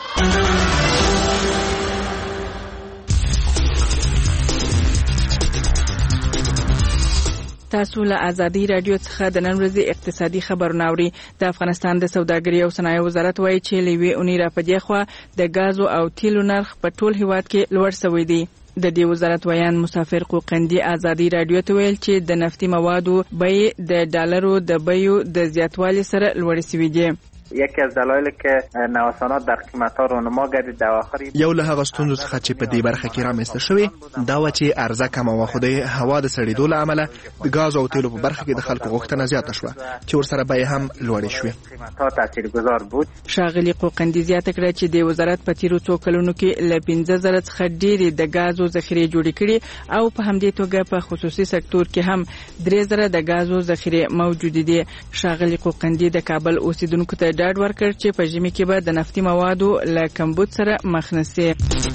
تاسو له ازادي رادیو څخه د نن ورځې اقتصادي خبرونه اورئ. د افغانستان د سوداګرۍ او صنایعو وزارت وایي چې لوی اونۍ را پدې خو د غازو او تیلو نرخ په ټول هیواد کې لوړ شوی دی. د دې وزارت ویان مسافر قوقندي ازادي رادیو ته ویل چې د نفتي موادو بیې د ډالرو د بیو د زیاتوالي سره لوړ شوي دي. یکی از دلایلی که نوسانات در قیمت‌ها رونما گردید در اواخر یو له هغه ستونزو څخه چې په دې برخه کې رامنځته شوې دا و چې عرضه کمه وه، خو د هوا د سړېدو له امله د ګاز او تیلو په برخه کې د خلکو غوښتنه زیاته شوه چې ورسره بیې هم لوړې شوې. تاثیرگذار بود. ښاغلي قوقندي زیاته کړه چې د وزارت په تیرو 2 کلونو کې له 15,000 څخه ډېرې د ګازو ذخیرې جوړې کړې او په همدې توګه په خصوصي سکتور کې هم 3,000 د ګازو ذخیرې موجود دي. ښاغلي قوقندي د کابل اوسیدونکو ته ډاډ ورکړ چې په ژمي کې به د نفتي موادو له کمبود سره مخ نشي.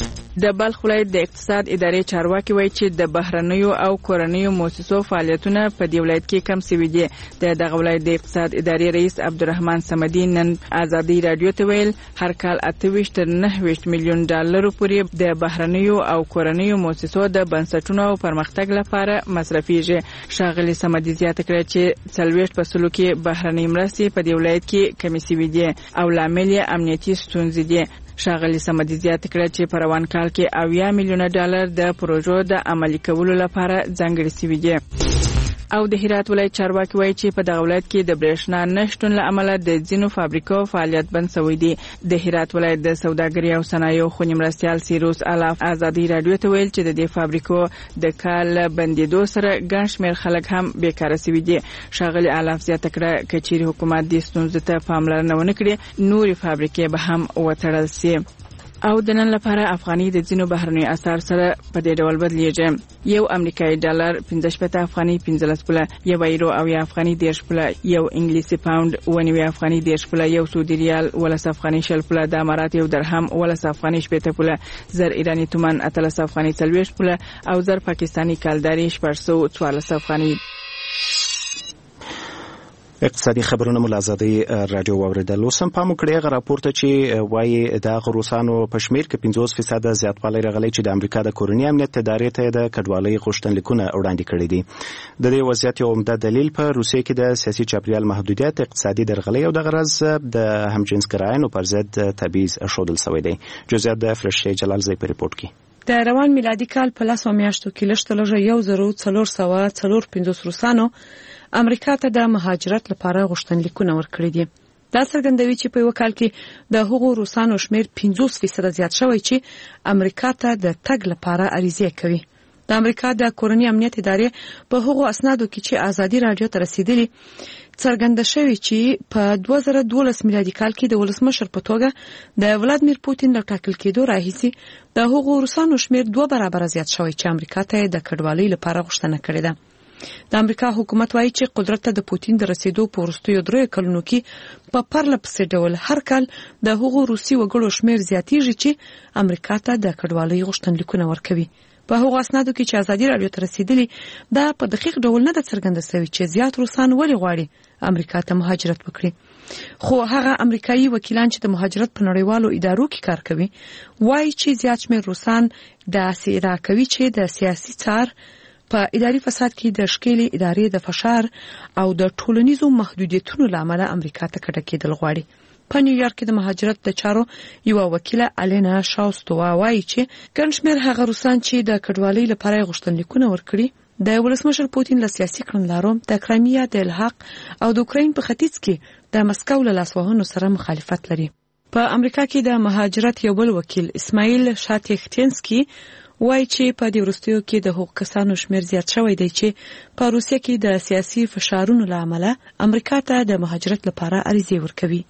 د بلخ ولایت د اقتصاد ادارې چارواکي وایي چې د بهرنیو او کورنیو مؤسسو فعالیتونه په دې ولایت کې کم شوي دي. دغه ولایت د اقتصاد ادارې رئیس عبدالرحمن صمدي نن ازادي رادیو ته ویل هر کال 28 تر 29 میلیون ډالر پورې د بهرنیو او کورنیو مؤسسو د بنسټونو او پرمختګ لپاره مصرفيږي. ښاغلي صمدي زیاته کړه چې 40% فصلو کې بهرنۍ مرستې په دې ولایت کې کمی شوي دي او لامل یې امنیتي ستونزې دي. ښاغلي صمدي زیاته کړه چې په روان کال کې 80 میلیونه ډالر د پروژو د عملي کولو لپاره ځانګړي شوي دي. او د هرات ولایت چارواکي وایي چې په دغه ولایت کې د برېښنا نشټون له امله د ځینو فابریکو فعالیت بند شوی دی. د هرات ولایت د سوداګرۍ او صنایعو خونی مرستیال سیروس الاف ازادي رادیو ته ویل چې د دې فابریکو د کال بندیدو سره ګڼ شمېر خلک هم بیکاره شوي دي. ښاغلي الاف زیاته کړه که چیرې حکومت دې ستونزو ته پاملرنه ونه کړي نورې فابریکې به هم وتړل شي. او د نن لپاره افغاني د ځینو بهرنیو اسعار سره په دې ډول بدلیږي. یو امریکایي ډالر 15 افغاني 15 پوله، یو یورو او یو افغاني 10 پوله، یو انګلیسي پاوند 90 افغاني 10 پوله، یو سعودي ریال 10 افغاني 10 پوله، د امارات یو درهم 10 افغاني 10 پوله، زر ایرانی تومان 13 افغاني 40 پوله او زر پاکستانی کالداري 414 افغاني. اقتصادي خبرونه مو آزادي رادیو واوریدل. اوس هم پام وکړئ هغه راپورته چې وایي د روسانو په شمیر کې 50% زیاتوالی راغلی چې د امریکا د کورنۍ امنیت ادارې ته د کډوالۍ غوښتنلیکونه وړاندې کړي دي. د دې وضعیت یو عمده دلیل په روسیې کې د سیاسي چاپیریال محدودیت، اقتصادي درغلۍ او د غرض د همجنسګرایانو پر ضد تبعیض ښودل شوی دی. جزئیات د فرشته جلالزی په ریپورت کې. د روان میلادي کال په 10 میاشتو کې لږ 1450 روسانو امریکا ته د مهاجرت لپاره غوښتنلیکونه ورکړي دي. دا څرګندوي چې په یو کال کې د هغو روسانو شمیر 50% زیات شوی چې امریکا ته د تګ لپاره عریضې کوي. د امریکا د کورنۍ امنیت ادارې په هغو اسنادو کې چې ازادي رادیو ته رسیدلي څرګنده شوی چې په 2012 میلادي کال کې د ولسمشر په توګه د ولادمیر پوتین له ټاکل کېدو راهیسې د هغو روسانو شمیر 2 برابر زیات شوی چې امریکا ته د کډوالۍ لپاره غوښتنه کړې ده. د امریکا حکومت وایي چې قدرت ته د پوتین د رسیدو په وروستیو 3 کلونو کې په پرله پسې ډول هر کال د هغو روسي وګړو شمیر زیاتېږي چې امریکا ته د کډوالۍ غوښتنلیکونه ورکوي. په هغو اسنادو کې چې ازادي راډیو ته رسیدلي دا په دقیق ډول نه ده څرګنده شوې چې زیات روسان ولې غواړي امریکا ته مهاجرت وکړي. خو هغه امریکایي وکیلان چې د مهاجرت په نړیوالو ادارو کې کار کوي وایي چې زیات شمېر روسان داسې ادعا کوي چې د سیاسي څار په اداري فساد کې د ښکېلې ادارې د فشار او د ټولنیزو محدودیتونو له امله امریکا ته کډه کېدل غواړي. په نیویارک کې د مهاجرت د چارو یو وکیله الینا شاوستووا وایي چې ګڼ شمېر هغه روسان چې د کډوالۍ لپاره غوښتنلیکونه ورکړي د ولسمشر پوتین له سیاسي کړنلارو د کرایمیا د الحاق او د اوکراین په ختیځ کې د مسکو له لاسوهنو سره مخالفت لري. په امریکا کې د مهاجرت یو بل وکیل اسماعیل شاتیختینسکي وایي چې په دې وروستیو کې د هغو کسانو شمېر زیات شوی دی چې په روسیه کې د سیاسي فشارونو له امله امریکا ته د مهاجرت لپاره عریضې ورکوي.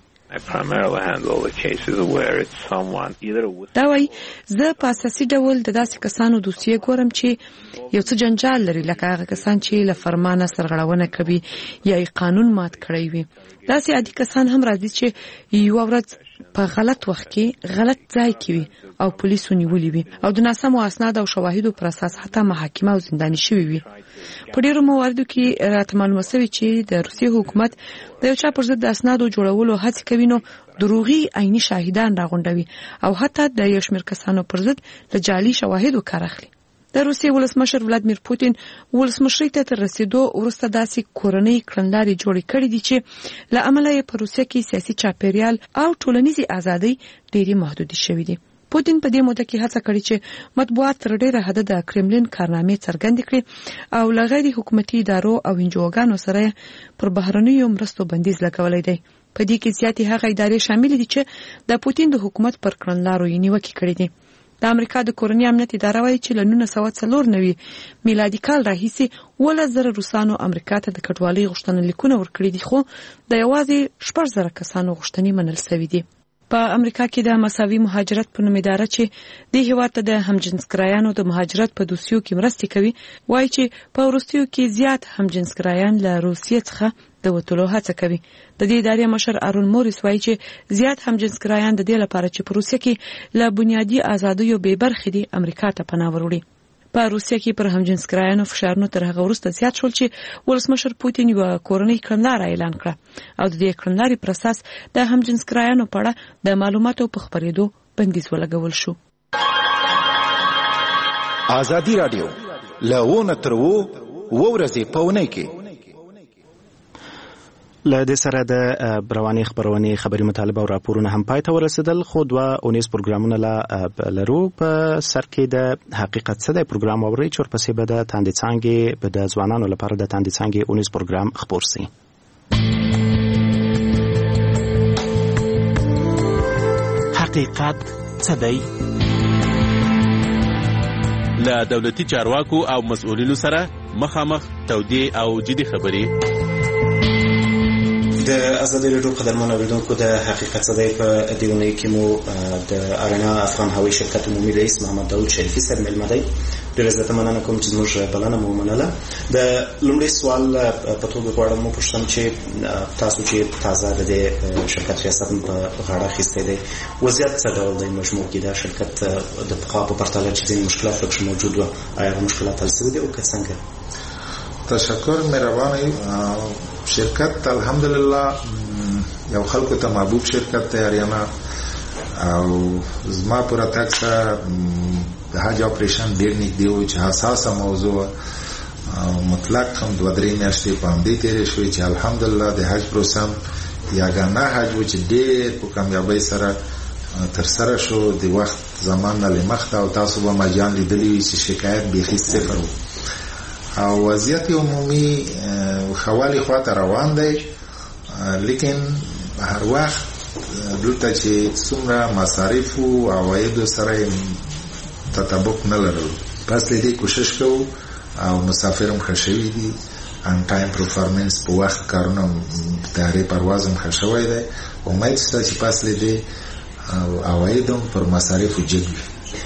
دا وایي زه په اساسي ډول د داسې کسانو دوسیې ګورم چې یو څه جنجال لري، لکه هغه کسان چې له فرمانه سرغړونه کوي یا یې قانون مات کړی وي. داسې عادي کسان هم راځي چې یو ورځ په غلط وخت کې غلط ځای کې وي او پولیسو نیولي وي او د ناسمو اسناد او شواهدو پر اساس حتی محاکمه او زنداني شوي وي. په ډیرو مواردو کې راته معلومه شوې چې د روسیې حکومت د یو چا پر ضد د اسنادو جوړولو هڅې کوي نو دروغي عیني شاهدان راغونډوي او حتی د یو شمېر کسانو پر ضد له جعلي شواهدو کار اخلي. د روسیې ولسمشر ولادیمیر پوتین ولسمشرۍ ته تر رسیدو وروسته داسې کورنۍ کړنلارې جوړې کړې دي چې له امله یې په روسیه کې سیاسي چاپیریال او ټولنیزې ازادۍ ډېرې محدودې شوې دي. پوتین په دې موده کې هڅه کړې چې مطبوعات تر ډېره حده د کرملین کارنامې څرګندې کړي او له غیر حکومتي ادارو او انجوګانو سره پر بهرنیو مرستو بندیز لګولی دی. په دې کې زیاتې هغه ادارې شامل دي چې د پوتین د حکومت پر کړنلارو یې نیوکې کړې دي. د امریکا د کورنۍ امنیت اداره وایي چې له 1994 میلادي کال راهیسې 1,000 روسانو امریکا ته د کډوالۍ غوښتنلیکونه ورکړي دي، خو د یوازې 6,000 کسانو غوښتنې منل شوې دي. په امریکا کې د مساوي مهاجرت په نوم اداره چې د هیواد ته د همجنسګرایانو د مهاجرت په دوسیو کې مرستې کوي وایي چې په وروستیو کې زیات همجنسګرایان له روسیې څخه د وتلو هڅه کوي. د دې ادارې مشر آرون موریس وایي چې زیات همجنسګرایان د دې لپاره چې په روسیه کې له بنیادي ازادیو بې برخې دي امریکا ته پناه وروړي. په روسیه کې پر همجنسګرایانو فشارونه تر هغه وروسته زیات شول چې ولسمشر پوتین یو کورنۍ کړنلاره اعلان کړه او د دې کړنلارې پر اساس د همجنسګرایانو په اړه د معلوماتو په خپرېدو بندیز ولګول شو. ازادي راډیو له تر ورځې په اونۍ کې له دې سره د رواني خبرونې خبري مطالبه او راپورونه هم پای ته ورسېدل، خو 2 اونیز پروګرامونه لرو. په سر کې د حقیقت څه دی پروګرام اوري چې ورپسې به د تاندې څانګې د ځوانانو لپاره د تاندې څانګې اونیز پروګرام خپور شي. حقیقت څه دی؟ له دولتي چارواکو او مسؤلینو سره مخامخ تودې او جدي خبرې. د ازادي راډیو قدرمن اوریدونکو د حقیقت څه دی په دې اونۍ کې مو د ارینا افغان هوایي شرکت عمومي رئیس محمد داود شریفي سره ملمه دی. ډېره زیاته مننه کوم چې زموږ بلنه مو ومنله. د لومړي سوال په توګه غواړم مو پوښتم چې تاسو چې تازه د دې شرکت ریاست په غاړه اخیستی دی، وضعیت څه ډول دی مجموع کې؟ دا شرکت د پخوا په پرتله چې ځینې مشکلات پکې موجود وو، آیا هغه مشکلات حل شوي دي او که څنګه؟ تشکر مهرباني. شرکت الحمدلله یو خلکو ته محبوب شرکت دی اریانا، او زما پر اتاک سره د حج اپریشن ډیر نږدې و چې حساسه موضوع مطلق هم 2-3 میاشتې په همدې تېرې شوې چې الحمدلله د حج پروسه یاګانه حج و چې ډېر په کامیابۍ سره ترسره شو د وخت زمان نه له مخته، او تاسو به مجان لیدلی وي چې شکایت بیخي صفر و او وضعیت عمومي خوالي خواته روان دی. لیکن هر وخت دلته چې څومره مصارف او عوایدو سره تطابق نه لرل، پس دې کوشش کوو او مسافرم خښوي دي، ان ټایم پرفورمنس په وخت کارونه تیاری پروازم خښوي دی. امید شته چې پس دې عوایدم پر مصارف جګوي.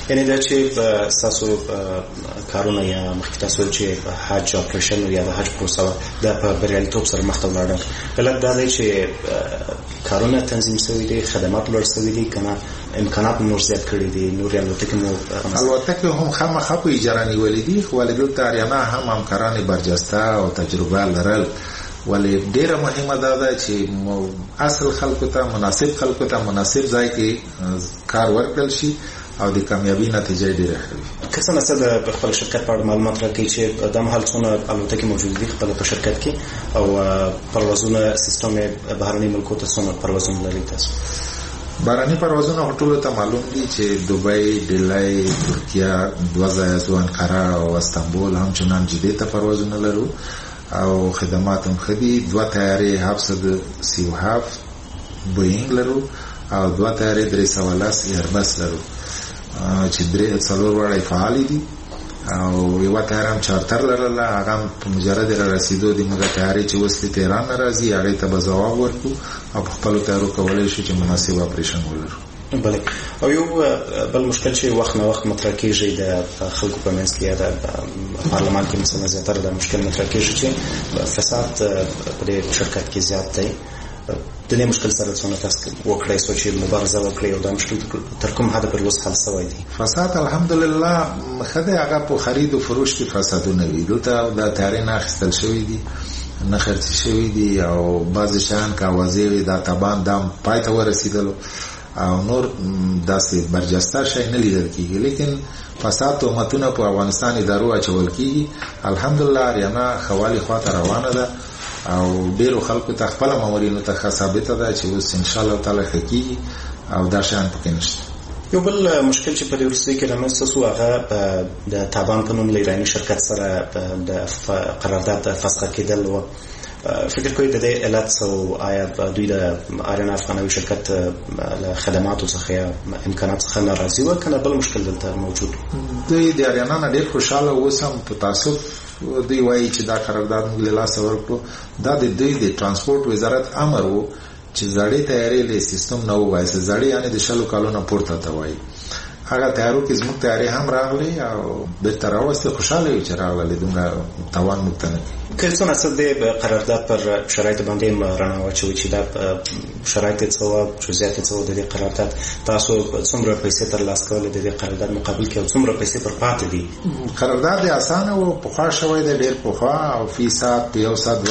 یعنی دا چې تاسو کارونه یا مخکې تاسو چې حج اپریشن یا د حج پروسه د په بریالیتوب سره مخ ته ولاړل بلکې دا دی چې کارونه تنظیم شوي دي خدمات لوړ شوي دي کنه امکانات نور زیات کړي دي نور الوتکې مو الوتکې هم خامخا په اجاره نیولې دي خو ولې د اریانا هم همکاران برجسته او تجربه لرل ولې ډیره مهمه ده چې اصل خلکو ته مناسب ځای کې کار ورکړل شي او د کامیابی نتیجه ډیره ښه که څنګه د خپل شرکت په اړه معلومات راکړي چې د مهال څونه الوتکې موجود دي خپل په شرکت کې او پروازونه سیستم بهرني ملکو ته څونه پروازونه لري تاسو بهرني پروازونه ټول ته معلوم دي چې دوبۍ ډیلای ترکیه دوزه انقره او استانبول هم چنان جدي ته پروازونه لرو او خدمات هم خدي 2 طیارې 737 بوینګ لرو او 2 طیارې 310 ایربس لرو چې درې څلور وړي فعال دي او یو طیاره هم چارتر لرله هغه په مجرد رسیدو د موږ طیارې چې وسلې تهران راځي هغه ته به ځواب ورکو او په خپل طیارو کولای شي چې مناسب اپریشن ولرو بله او یو بل مشکل چې وخت نه وخت مطرح کېږي د خلکو په منځ کې یا د پارلمان کې مثلا زیاتره د مشکل مطرح کېږي چې فساد په دې شرکت کې زیات دی د دې مشکل سره څنګه تاسو وکړئ چې مبارزه وکړئ او دا مشکل تر کوم حد پورې اوس حل شوی دی فساد الحمدلله خدای هغه په خرید او فروش کې فسادونه وي دلته د تارین اخیستل شوی دي نه خرڅ شوی دي او بعض شان کاوازي دا تبان دام پای ته ورسیدل او نور داسې برجسته شي نه لیدل کیږي لیکن فساد او متونه په افغانستان ادارو اچول کیږي الحمدلله ریانا خوالي خواته روانه ده او ډیرو خلکو ته خپل مامورینو ته ثابته ده چې اوس ان شاء الله تعالی حقيقي او دا شان پکې نشته یو بل مشکل چې په دې ورسې کې رامنځته شو هغه د تابان قانون ایرانی شرکت سره د قرارداد فسخ کېدل و فکر کوي د دې علت او آیا دوی د اریانا افغانوي شرکت له خدماتو څخه امکانات څخه ناراضي و کنه بل مشکل دلته موجود دوی د اریانا نه ډېر خوشاله اوسم په تاسف دوی وایي چې دا قرارداد موږ له لاسه ورکړو دا د دوی د ترانسپورت وزارت امر وو چې زړې تیارې له سیستم نه وایي زړې یعنی د شلو کالونو پورته ته وایي هغه تیارو کې زموږ تیارې هم راغلي او به تر اوسه خوشاله یو چې راغلي دومره توان متنه که څنګه څه د قرارداد پر شرایط باندې رڼا واچوي چې دا شرایط څه جزئیات څه د قرارداد تاسو څومره پیسې تر لاسه کول د قرارداد مقابل کې څومره پیسې پر پاتې دي قرارداد اسانه او په خوا شوی د ډیر په خوا او فی ساعت په یو ساعت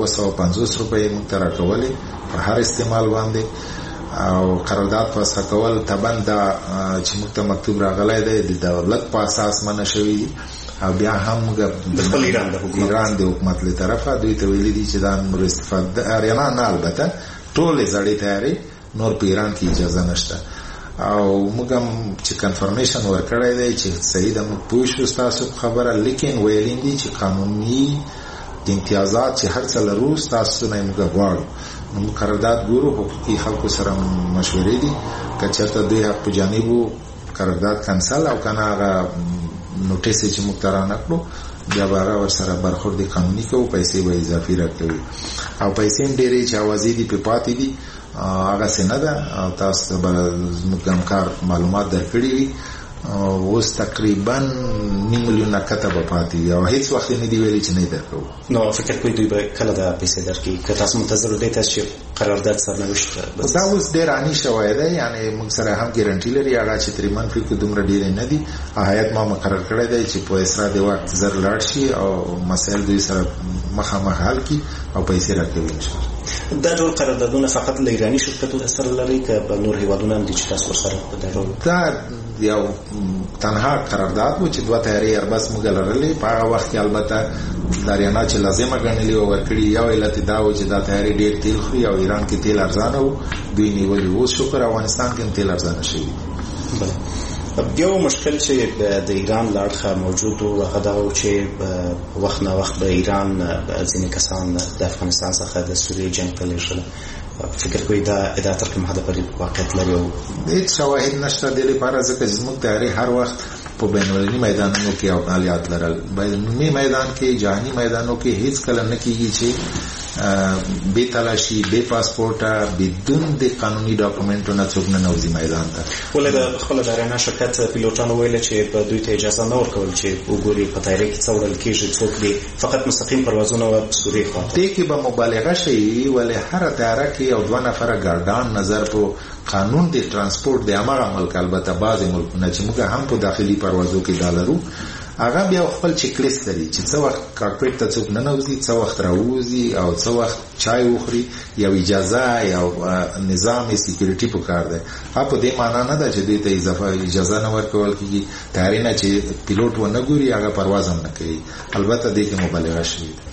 2250 روپۍ موږ تر کولې په هر استعمال باندې او قرارداد فسخ کول تبند چې موږ ته مکتوب راغلی دی د دولت په اساس منه شوی او بیا هم د خپل ایران د حکومت له طرفه دوی ته ویلي دي چې دا نور استفاده اریانا نه البته ټول زړې تیاری نور په ایران کې اجازه نشته او موږ هم چې کنفرمیشن ورکړی دی چې صحیح ده موږ پوه شو ستاسو خبره لیکن ویلي دي چې قانوني امتیازات چې هر څه لرو ستاسو نه موږ غواړو نو قرارداد ګورو حقوقي خلکو سره مشورې دي که چېرته دوی حق په جانبو قرارداد کنسل او کنه هغه نوټیس چې موږ ترانه کړو بیا به هغه ورسره برخورد قانوني کوو پیسې به اضافي راکوي او پیسې ډېرې چې اوازې دي په پاتې دي هغه څه نه ده او تاسو به زموږ همکار معلومات درکړي وي اوس تقریبا 2 میلیونه کتابه پاتې او هیڅ وخت نه دی ویلي چې نه درکو نو فکر کوي دوی به کله دا پیسې درکړي که تاسو منتظر دي تاسو قرارداد سرنوشت دا اوس ډېر رانی شوی دی یعنی موږ سره هم ګارانټي لري هغه چې تقریبا فکر دومره ډېر نه دي هیات ما مقرر کړی دی چې په اسرا د وخت زر لاړ شي او مسایل دوی سره مخامخ حل کی او پیسې راکوي ان شاء الله دا ټول قراردادونه فقط له ایرانی شرکتونو سره لري که په نور هیوادونو هم دي چې تاسو سره دا یو تنها قرارداد و چې 2 طیارې اربس موږ لرلې په هغه وخت کې البته دریانا چې لازمه ګڼلې او ورکړي یو علت دا و چې دا طیارې ډېر تیل خوري او ایران کې تیل ارزانه و دوی نیولې اوس شکر افغانستان کې تیل ارزانه شوی یو مشکل چې د ایران لاړخه موجود و هغه دا و چې وخت نه وخت به ایران ځینې کسان د افغانستان څخه د سوریې جنګ ته لېږل فکر کوي دا تر کوم حده پورې واقعیت لري او هیڅ شواهد نشته د دې لپاره ځکه چې موږ تیاری هر وخت په بینالمللي میدانونو کې فعالیت لرل بینالمللي میدان کې جهاني میدانونو کې هیڅ کله نه کیږي چې بې تلاشي بې پاسپورټه بدون د قانوني ډاکومنټونو څوک نه نوځي میدان ته. ولې د خپل دارانه شرکت پیلوټانو ویل چې په دوی ته اجازه نه ورکول چې وګوري په طیارې کې څه وړل کېږي، څوک دي فقط مستقیم پروازونه و سوري خواته. دې کې به مبالغه شي، ولې هر طیاره کې یو 2 نفره ګاردان نظر په قانون د ترانسپورت د هغه ملک، البته بعضې ملکونه چې موږ هم په داخلي پروازو کې دا لرو، هغه بیا خپل چیک لیست لري چې څه وخت کاکپټ ته څوک ننوځي، څه وخت راوځي او څه وخت چای وخوري، یو اجازه یو نظام سکیورټي پکار دی. په دې معنا نه ده چې دې ته اضافه اجازه نه ورکول کېږي، طیارې نه چې پیلوټ ونه ګوري هغه پرواز هم نه کوي. البته دې کې مبالغه شوې ده.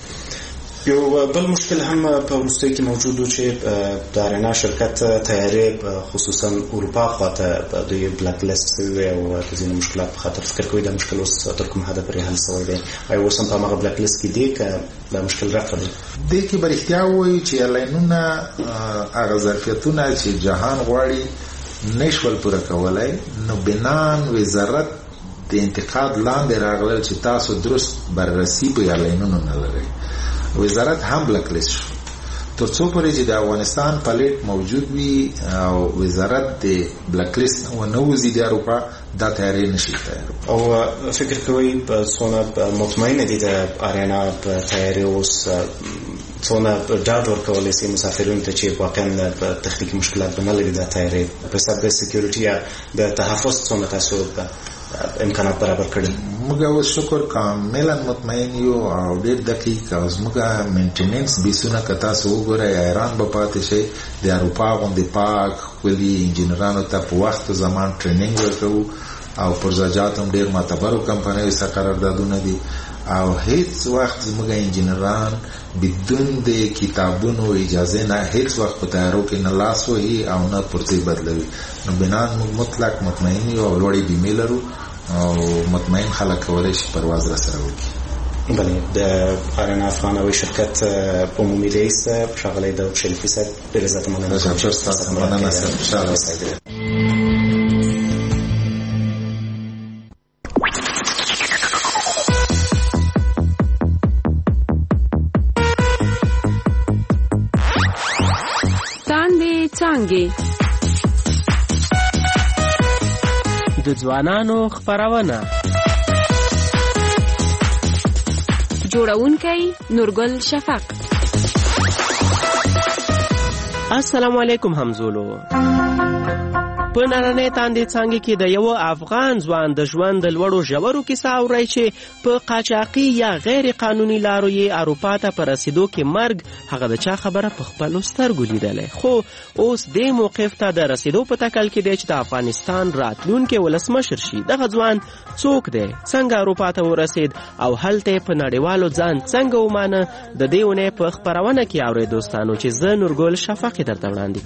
یو بل مشکل هم په وروستیو کې موجود و چې د آریانا شرکت طیارې خصوصا اروپا خواته دوی بلاک لیست شوي او د ځینو مشکلات په خاطر فکر کوي دا مشکل اوس تر کوم حده پورې حل شوی دی. آیا اوس هم په هماغه بلاک لیست کې دی که دا مشکل رفع دی؟ دې کې به رښتیا ووایو چې ایرلاینونه هغه ظرفیتونه چې جهان غواړي نشول پوره کولی، نو بنان وزارت د انتقاد لاندې راغلل چې تاسو درست بررسي په ایرلاینونو نه لرئ. وزارت هم بلاک لیست شو تر څو پورې چې د افغانستان پلیټ موجود وي او وزارت د بلاک لیست ونه وځي د اروپا، دا طیارې نشي تیارو. او فکر کوئ څونه مطمئنه دي د آریانا په طیارې اوس څونه ډاډ ورکولی شي مسافرینو ته چې واقعا په تخنیکي مشکلات به نه لري دا طیارې په حساب د سکیورټي یا د تحفظ څونه تاسو امکانات برابر کړي؟ موږ اوس شکر کاملا مطمئن یو او ډېر دقیق او زموږ مینټیننس بیسونه که تاسو وګورئ ایران به پاتې شي. د اروپا غوندې پاک ښکلي انجینرانو ته په وخت و زمان ټریننګ ورکوو او پرزاجات هم ډېر معتبرو کمپنیو سره قراردادونه دي او هیڅ وخت زموږ انجینران بدون د کتابونو اجازه نه هیڅ وخت په طیارو کې نه لاس وهي او نه پرزې بدلوي. نو بنان موږ مطلق مطمئن یو او لوړې بیمې لرو او مطمئن خلک کولی شي پرواز را سره وکړي. بله، د آریانا افغان هوایي شرکت عمومي رئیس ښاغلی داود شریفي صاحب ډېره زیاته مننه. ستاسو مننه صاحب، خوشحاله اوسئ. څانګې د ځوانانو خپرونه، جوړونکی نورګل شفق. السلام علیکم همزولو. په نننۍ تاندې څانګې کې د یو افغان ځوان د ژوند د لوړو ژورو کیسه اورئ چې په قاچاقي یا غیر قانوني لارو یې اروپا ته په رسیدو کې مرګ هغه د چا خبره په خپلو سترګو لیدلی، خو اوس دې موقف ته د رسیدو په تکل کې دی چې د افغانستان راتلونکی ولسمشر شي. دغه ځوان څوک دی، څنګه اروپا ته ورسید او هلته په نړیوالو ځان څنګه ومانه، د دې اونۍ په خپرونه کې اورئ دوستانو چې زه نورګل شفق یې درته وړاندې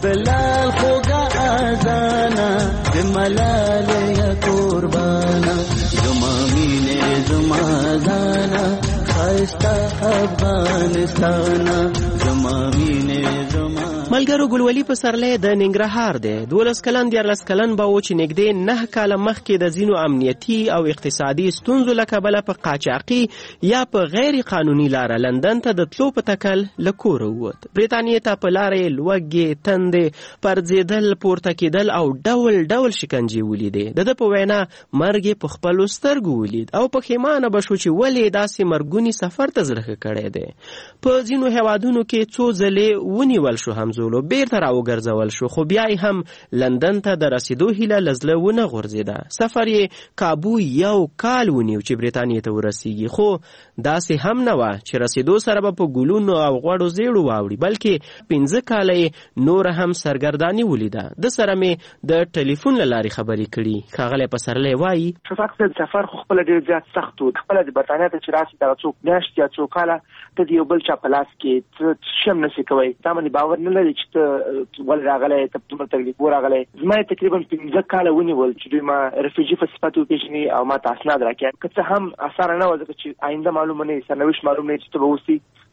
کوم. د ملالۍ قربانا زما مینې زما ځانا ښایسته افغانستانا زما مینې زما. ملګرو، ګلولي پسرلی د ننګرهار دی. 12 کلن 14 کلن به و چې نږدې 9 کاله مخکې د ځینو امنیتي او اقتصادي ستونزو له کبله په قاچاقي یا په غیر قانوني لاره لندن ته د تلو په تکل له کوره ووت. بریتانیې ته په لاره یې لوږې، تندې، پرځېدل، پورته کېدل او ډول ډول شکنجې ولیدې. د ده په وینا مرګ یې په خپلو سترګو ولید او پښیمانه به شو چې ولې داسې مرګوني سفر ته زړه کړی دی. په ځینو هیوادونو کې څو ځلې ونیول شو همزولو، بیرته راوګرځول شو، خو بیا یې هم لندن ته د رسیدو هیله له زړه ونه غورځېده. سفر یې کابو 1 کال ونیو چې بریتانیې ته ورسیږي، خو داسې هم نه وه چې رسیدو سره به په ګلونو او غوړو زیړو واوړي، بلکې 15 کاله یې نور هم سرګرداني ولیده. د سره مې د ټلیفون له لارې خبرې کړي. ښاغلی پسرلی وایي شفق صاحب سفر خو خپله ډېر زیات سخت و. خپله د برطانیه ته چې راسي دغه څو میاشتې یا څو کاله ته د یو بل چا په لاس کې څه شی هم نسې کوی. تا باندې باور نه لري چې ته ولې راغلی، ته دومره تکلیف ورغلی. زما یې تقریبا 15 کاله ونیول چې دوی ما ریفیوجي په صفت وپېژني او ما ته اسناد راکړي. که څه هم اسانه نه وه ځکه چې آینده معلومه نه وي، سرنوشت معلوم نه وي چې ته به اوسې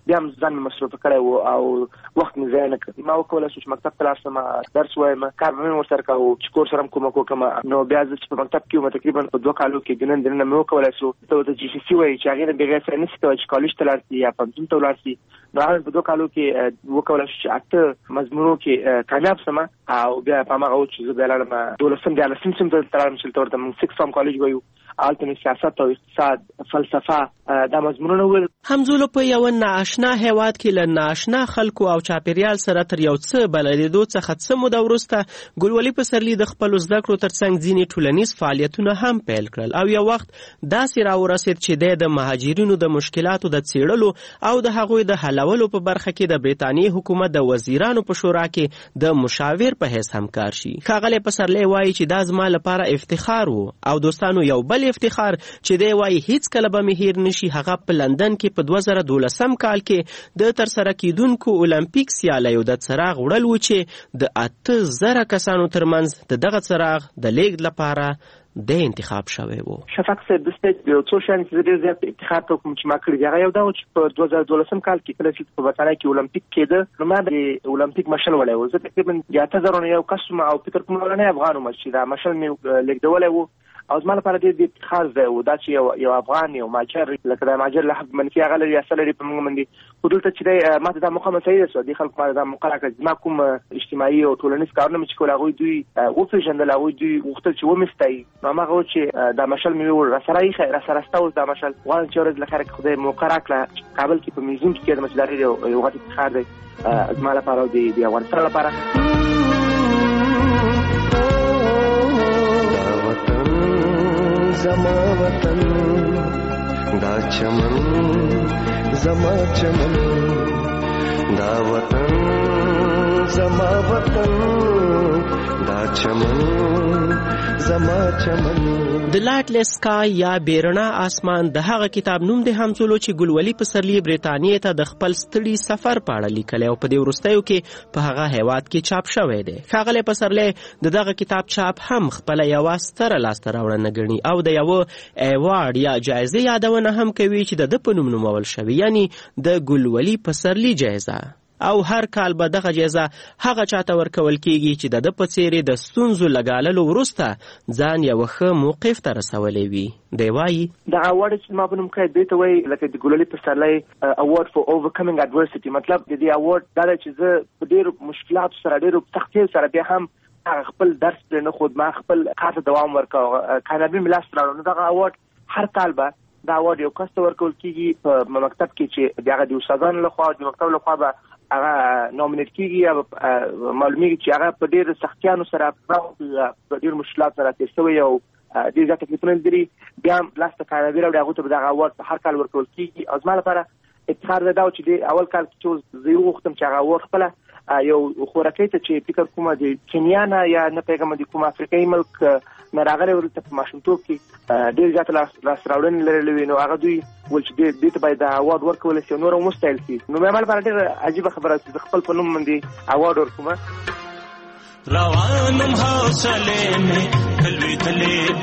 بیا هم ځان مصروف کړی و او وخت مې ضایع نه کړ. ما وکولی شو چې مکتب ته لاړ شم، درس وایم، کار به مې ورسره کوو چې کور سره هم کومک وکړم. نو بیا زه چې په مکتب کې وم تقریبا په 2 کالو کې دننه مې وکولی شو ته د جي سي سي وایي چې هغې نه بغیر سره نشي کولی چې کالج ته لاړ شي یا پوهنتون ته ولاړ شي. نو هغه په 2 کالو کې وکولی شو چې 8 مضمونو کې کامیاب شم او بیا په هماغه و چې زه بیا لاړم 12 صنف ته لاړم چې ورته موږ 6 فارم کالج وایو. هلته مې سیاست او اقتصاد، فلسفه دا مضمونونه ول. همزولو په یو ناآشنا هیواد کې له ناآشنا خلکو او چاپیریال سره تر یو څه بلدېدو څخه څه موده وروسته ګلولي پسرلي د خپلو زده کړو ترڅنګ ځینې ټولنیز فعالیتونه هم پیل کړل او یو وخت داسې راورسېد چې د مهاجرینو د مشکلاتو د څېړلو او د هغوی د حلولو په برخه کې د برټانیې حکومت د وزیرانو په شورا کې د مشاور په حیث هم کار شي. ښاغلی پسرلی وایي چې دا زما لپاره افتخار و او دوستانو یو بل افتخار چې دی وایي هیڅ کله به مې هیر نشي هغه په لندن کې په 2012 کال کې د ترسره کیدونکو اولمپیک سیالیو د څراغ وړل و چې د 8000 کسانو ترمنځ د دغه څراغ د لیږد لپاره د انتخاب شوی و. شفاق صاحب د سټیج یو څو شان چې ډېر زیات افتخار کوم چې ما کړی هغه یو دا چې په 2012 کال کې کله چې په برتانیه کې اولمپیک کېده نو ما د اولمپیک مشل وړی و. زه تقریبا 8000 یو کس ما او فکر کوم ولنه افغان مې چې دا مشل مې لیږدولی و او زما لپاره ډېر د افتخار ځای و دا چې یو افغان یو ماجر لکه د ماجر لحب منفي هغه لري اصل لري په موږ باندې خو دلته چې دی ما ته دا موقع مساعده شوه. دې خلکو ما دا موقع راکړه زما کوم اجتماعي او ټولنیز کارونه مې چې کول هغوی دوی وپېژندل، هغوی دوی غوښتل چې ومې نو هماغه و چې دا مشل مې ووړ راسره ایښی راسره سته اوس دا مشل. غواړم چې یو ورځ له خیره کې خدای موقع راکړه کابل کې په میوزیم کې کېدم چې دا ډېر یو غټ افتخار دی زما لپاره او د افغانستان لپاره. زما وطن دا چمن زما چمن دا وطن زما وطن دا چمن زما چمن. د لاټلس سکای یا بیرنا آسمان د هغه کتاب نوم دی همزولو چې ګلولي پسرلي برټانیې ته د خپل ستړي سفر په اړه لیکلی او په دې وروستیو کې په هغه هیواد کې چاپ شوی دی. ښاغلی پسرلی د دغه کتاب چاپ هم خپله یوه ستره لاسته راوړنه ګڼي او د یوه ایوارډ یا جایزې یادونه هم کوي چې د ده په نوم نومول شوي یعنی د ګلولي پسرلي جایزه او هر کال به دغه جایزه هغه چاته ورکول کیږي چې د په څیرې د ستونزو لګاللو وروسته ځان یو ښه موقف ته رسولی وي. دی وایي دغه اوارډ چې ما په نوم کوي دې ته وایي لکه د ګلولي پسرلی اوارډ فور اوورکمینګ اډورسټي. مطلب د دې اوارډ دا دی چې زه په ډېرو مشکلاتو سره ډېرو سختیو سره بیا هم خپل درس پرې نه ښود، ما خپل کار ته دوام ورکړ، کامیابي مې لاسته راوړه. نو دغه اوارډ هر کال به دا اوارډ یو کس ته ورکول کیږي په مکتب کې چې د هغه د استادانو لخوا د مکتب لخوا به هغه نومینیټ کیږي یا معلومیږي چې هغه په ډېر سختیانو سره په ډېر مشکلات سره تېر شوی او ډېر زیات تکلیفونه لري بیا هم لاسته کامیابي راوړي هغوی ته به دغه اوارډ هر کال ورکول کیږي. او زما لپاره افتخار دا و چې د اول کال کې چې زه وغوښتم چې هغه اوارډ خپله یو خوراکۍ ته چې فکر کومه د کینیا نه یا نه پوهېږم د کوم افریقایي ملک نه راغلی ورته په ماشومتوب کې ډېر زیاته لاسته راوړنې لرلې وي نو هغه دوی ول چې دې ته باید دا اوارډ ورکولی شي او نور هم وستایل شي. نو زما لپاره ډېره عجیبه خبره چې زه خپل په نوم باندې اوارډ ورکوم. روانم حوصلې مې تلوېدلې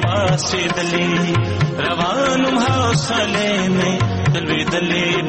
پاسېدلې روانم حوصلې مې تلوېدلې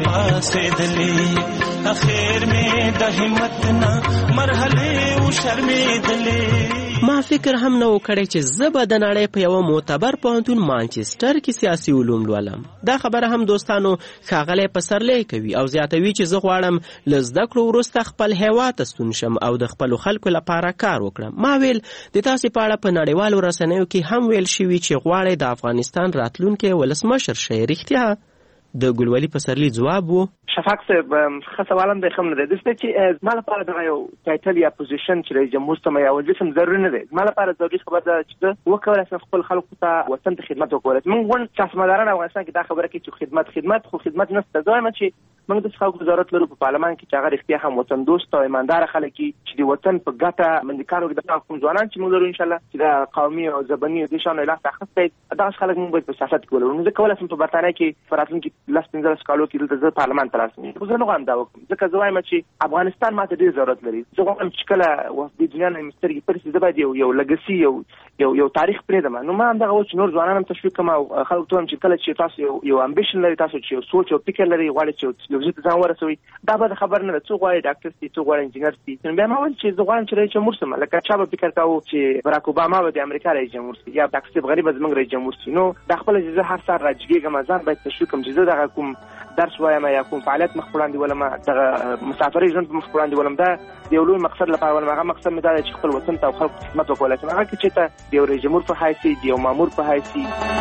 پاسېدلې اخیر مې د همت نه مرحلې و شرمېدلې. ما فکر هم نه و کړی چې زه به د نړۍ په یوه معتبر پوهنتون مانچسټر کې سیاسي علوم لولم. دا خبره هم دوستانو ښاغلی پسرلی کوي او زیاتوي چې زه غواړم له زده کړو وروسته خپل هیواد ته ستون شم او د خپلو خلکو لپاره کار وکړم. ما ویل د تاسې په اړه په نړیوالو رسنیو کې هم ویل شوي چې غواړئ د افغانستان راتلونکی ولسمشر شئ. رښتیا د ګلولي پسرلي ځواب و شفاق صاحب ښه سوال هم دی ښه هم نه دی. داسې چې زما لپاره دغه یو ټایټل یا پوزیشن چې رئیس جمهور ته یا وزیر ته ضروري نه دی. زما لپاره ضروري خبره ده چې زه وکولی شم خپل خلکو ته وطن ته خدمت وکولی شم. موږ غواړو سیاستمداران افغانستان کې دا خبره کوي چې خدمت خو خدمت نشته. زه وایم چې موږ داسې خلکو ضرورت لرو په پارلمان کې چې هغه رښتیا هم وطن دوست او ایمانداره خلک وي چې د وطن په ګټه باندې کار وکړي. دغه کوم ځوانان چې موږ لرو انشاءالله چې د قومي او ژبني او دې شیانو لاس اخیستی دغه خلک موږ باید په سیاست کې ولرو. نو زه کولی شم په برطانیه کې په راتلونکي 10-15 کالو کې دلته زه پارلمان ته راسم. خو زه نه غواړم دا وکړم ځکه زه وایم چې افغانستان ماته ډېر ضرورت لري. زه غواړم چې کله د دنیا نه مې سترګې پرسي زه باید یو لګسي یو تاریخ پرېږدم. نو ما همدغه و چې نور ځوانان هم تشویق کړم او خلکو ته وایم چې کله چې تاسو یو امبیشن لري، تاسو چې یو سوچ او فکر لري، غواړئ چې یو ځای ځان ورسوي دا به خبر نه څو غواړي ډاکټر سي څو غواړي انجینر سي نو بیا ما ویل چې زه غواړم چې رئیس جمهور سم لکه چا به فکر کاوه چې براک اوباما به د امریکا رئیس جمهور سي یا ډاکټر صاحب غریب زموږ رئیس جمهور سي نو د خپل جزه هر سال راځيږم ځان باید تشویق کوم چې زه دغه کوم درس وایم یا کوم فعالیت مخ وړاندې ولم دغه مسافرۍ ژوند مخ وړاندې ولم دا د یو لوی مقصد لپاره ولم هغه مقصد مې دا چې خپل وطن ته او خلکو خدمت وکولای شم هغه چې ته د یو رئیس جمهور په حیث دی یو مامور په حیث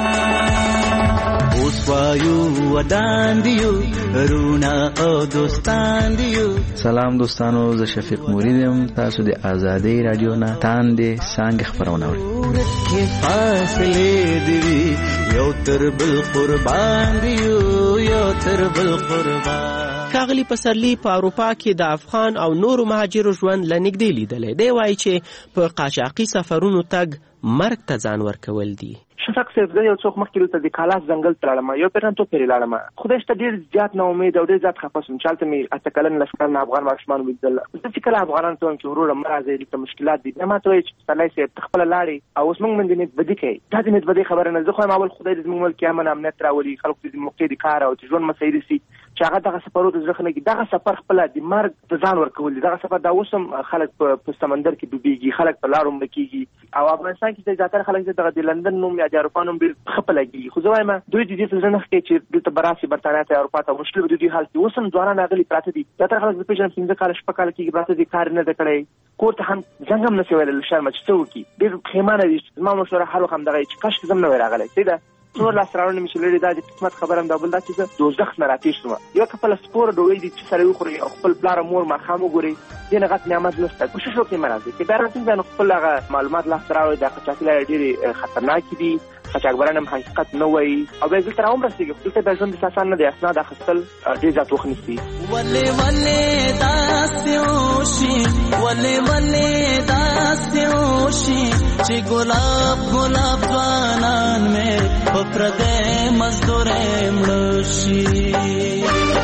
اوس وایو ودان دیو رونا او دوستان دیو. سلام دوستانو، زه شفیق مرید یم. تاسو د آزادۍ رادیو نه تاندې څنګه خبرونه اورئ؟ کې فاصله دی یو تر بل قربان دیو یو تر بل قربان. ښاغلي پسرلي په اروپا کې د افغان او نورو مهاجرو ژوند له نږدې لیدلی دی. وایي چې په قاچاقي سفرونو تګ مرګ ته ځان ورکول دي. شفق صاحب زه یو څوک مخکې ته د کالاس ځنګل ته لاړم، یو پیرانتو پرې لاړم. خدای شته ډېر زیات نا امید او ډېر زیات خفه شوم چې هلته مې اته کلن لښکر افغان ماشومان ولیدل. زه چې کله افغانانو ته وایم چې وروره مه راځئ دلته مشکلات دي، بیا ما ته وایي چې پسرلی صاحب ته خپله لاړې او اوس موږ باندې نیتبدي کوي. دا د نیتبدۍ خبره نه، زه خو یم اول خدای دې زموږ ملک کې امن امنیت راولي، خلکو ته د موقع د کار او د ژوند مسایل سي چې هغه دغه سفرو ته زړه نه کړي. دغه سفر خپله د مرګ ته ځان ورکول دي. دغه سفر دا اوس هم خلک په سمندر کې ډوبېږي، خلک په لارو مړه کېږي او افغانستان کې زیاتره خلک دغه د لندن نوم یا د اروپا نوم ډېر ښه په لګېږي. خو زه وایم دوی د دې څه نه ښکي چې دلته به راسي برطانیا ته اروپا ته مشکل به د دوی حال کې اوس هم ځوانان راغلي پراته دي. زیاتره خلک زه پېژنم 15 کاله 6 کاله کېږي پراته دي، کار نه ده کړی، کور ته هم زنګ هم نشي ویلی له شرمه چې څه وکړي. ډېر پښیمانه دي. زما مشوره هر وخت همدغه چې کاشکې زه هم نه وای راغلی. صحیح ده، څومره لاسته راوړنې مې چې لرې دا د قسمت خبره هم دا بل دا چې زه دوزخ نه راتېر شوم. یوه کپله سپوره ډوډۍ دي چې سړی وخوري او خپل پلار او مور ماښام وګوري، دې نه غټ نعمت نشته. کوشش وکړئ مه راځئ، که بیا راځئ بیا نو خپل هغه معلومات لاسته راوړئ. دا قاچاقي لارې ډېرې خطرناکې دي، قاچاقبران هم حقیقت نه وایي او بیا دلته را هم رسېږي. خو دلته بیا ژوند داسې اسان نه دی، اسناد اخیستل ډېر زیات وخت نیسي. ولې ولې داسې وشي، ولې ولې داسې وشي چې ګلاب ګلاب ځوانان مې په پردی مزدورۍ مړه شي.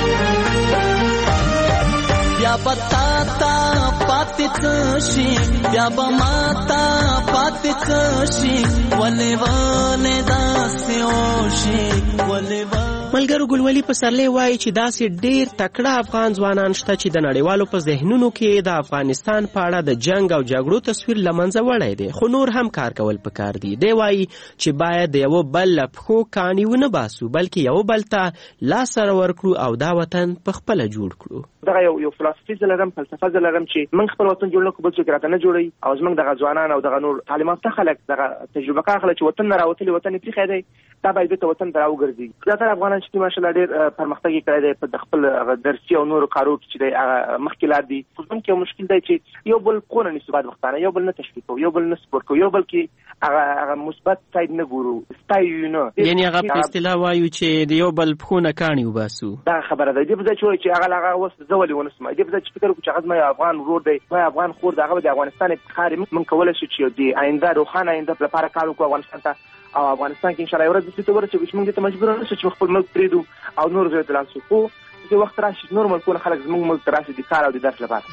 بیا به تا ته پاتې څه شي، بیا به ما ته پاتې څه شي، ولې ولې داسې وشي، ولې ملګرو ګلولي پسرلی وایي چې داسې ډېر تکړه افغان ځوانان شته چې د نړیوالو په ذهنونو کې د افغانستان په اړه د جنگ او جګړو تصویر له منځه وړی دی، خو نور هم کار کول پکار دي. دی وایي چې باید د یو بل له پښو کاڼي ونه باسو، بلکې یو بل ته لاس سره ورکړو او دا وطن په خپله جوړ کړو. دغه یو فلسفي زه لرم، فلسفه زه لرم چې موږ خپل وطن جوړ نه کړو، بل څوک راته نه جوړوي او زموږ دغه ځوانان او دغه نور تعلیم یافته خلک، دغه تجربه کار خلک چې وطن نه راوتلي، وطن یې پرېښی دی، دا باید بېرته وطن ته راوګرځي. زیاتره افغانان چې دي ماشاءالله ډېر پرمختګ یې کړی دی په خپل درسي او نورو کارو کې چې دی هغه مخکې دي. خو زموږ کې یو مشکل دی چې یو بل پښو نه نیسو، بعد وختانه یو بل نه تشویق کوو، یو بل نه سپورټ کوو، یو بل کې هغه مثبت ساید نه ګورو، ستایو نه. یعنې هغه په اصطلاح وایو چې د یو بل پښو نه کاڼي وباسو. دا خبره ده. دې په ځای چې وایي چې هغه اوس زه ولې ونسم، دې په ځای چې فکر وکړو چې هغه زما یو افغان ورور دی، زما افغان خور دی، هغه به د افغانستان افتخار موږ کولی شو چې د آینده روښانه آینده لپاره کار وکړو افغانستان ته. او افغانستان کې انشاءالله یو ورځ داسې ته ورسېږو چې موږ دې ته مجبور نه شو چې خپل ملک پرېږدو او نور ځایو ته لاړ شو. خو چې وخت راشي نور ملکونه خلک زموږ ملک ته راشي د کار او د درس لپاره.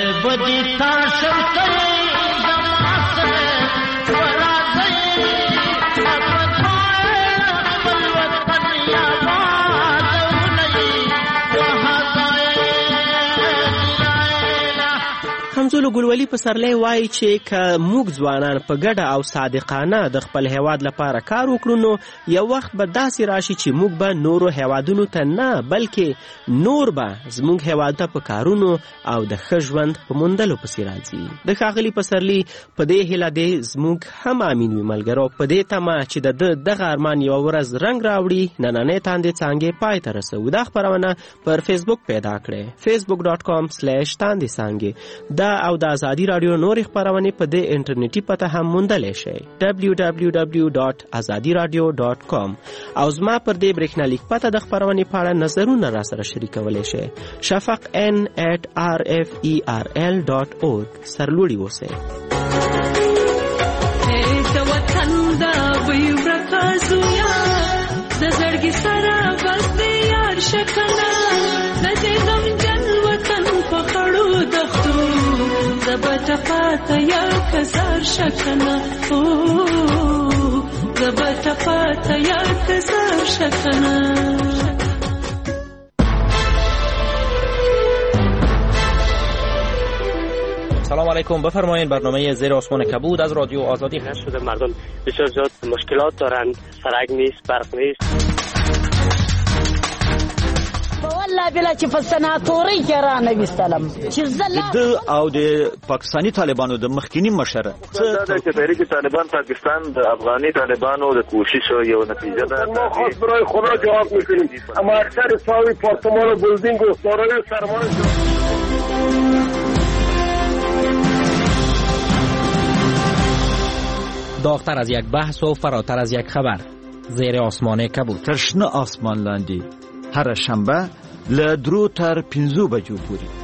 همزولو ګلولي پسرلی وایي چې که موږ ځوانان په ګډه او صادقانه د خپل هیواد لپاره کار وکړو نو یو وخت به داسې راشي چې موږ به نورو هیوادونو ته نه بلکې نور به زموږ هیواد ته په کارونو او د ښه ژوند په موندلو پسې راځي. د ښاغلي پسرلي په دې هیله دی زموږ هم امین وي ملګرو، په دې تمه چې د دغه ارمان یوه ورځ رنګ راوړي. نننۍ تاندې څانګې پای ته رسوو. دا خپرونه پر فیسبوک پیدا کړئ، facebook.com/تاندې څانګې. دا او د آزادی رادیو نورې خپرونې په دې انټرنیټي پته هم موندلی شئ www.azadiradio.com. او زما پر دې برېښنالیک پته د خپرونې په اړه نظرونه را سره شریکولی شئ shafaqn@rferl.org. سرلوړي اوسئ. د وطن د وی ورکازویا د زړګي سره بس دې یار شکنه د دې غمجن وطن په خړو دښتو زبټه پاته یا کزار شکنه او زبټه پاته یا کزار شکنه. سلام علیکم. بفرمایید. برنامه زیر آسمان کبود از رادیو آزادی هست. شده مردم بسیار زیاد مشکلات دارن، سرک نیست، برق نیست. والله بلا چې په سناتوري کې را نویستلم چې د او د پاکستاني طالبانو د مخکینی مشر څه د تحریک طالبان پاکستان د افغاني طالبانو د کوشش یو نتیجه ده. ما خاص برای خدا جواب میکنیم، اما اکثر ساوی پارتمان و بلدینگ و سارای سرمان داغتر از یک بحث و فراتر از یک خبر. زیر آسمان کبود. تر شنه آسمان لاندې هر شنبه له 3 تر 5 بجو پورې.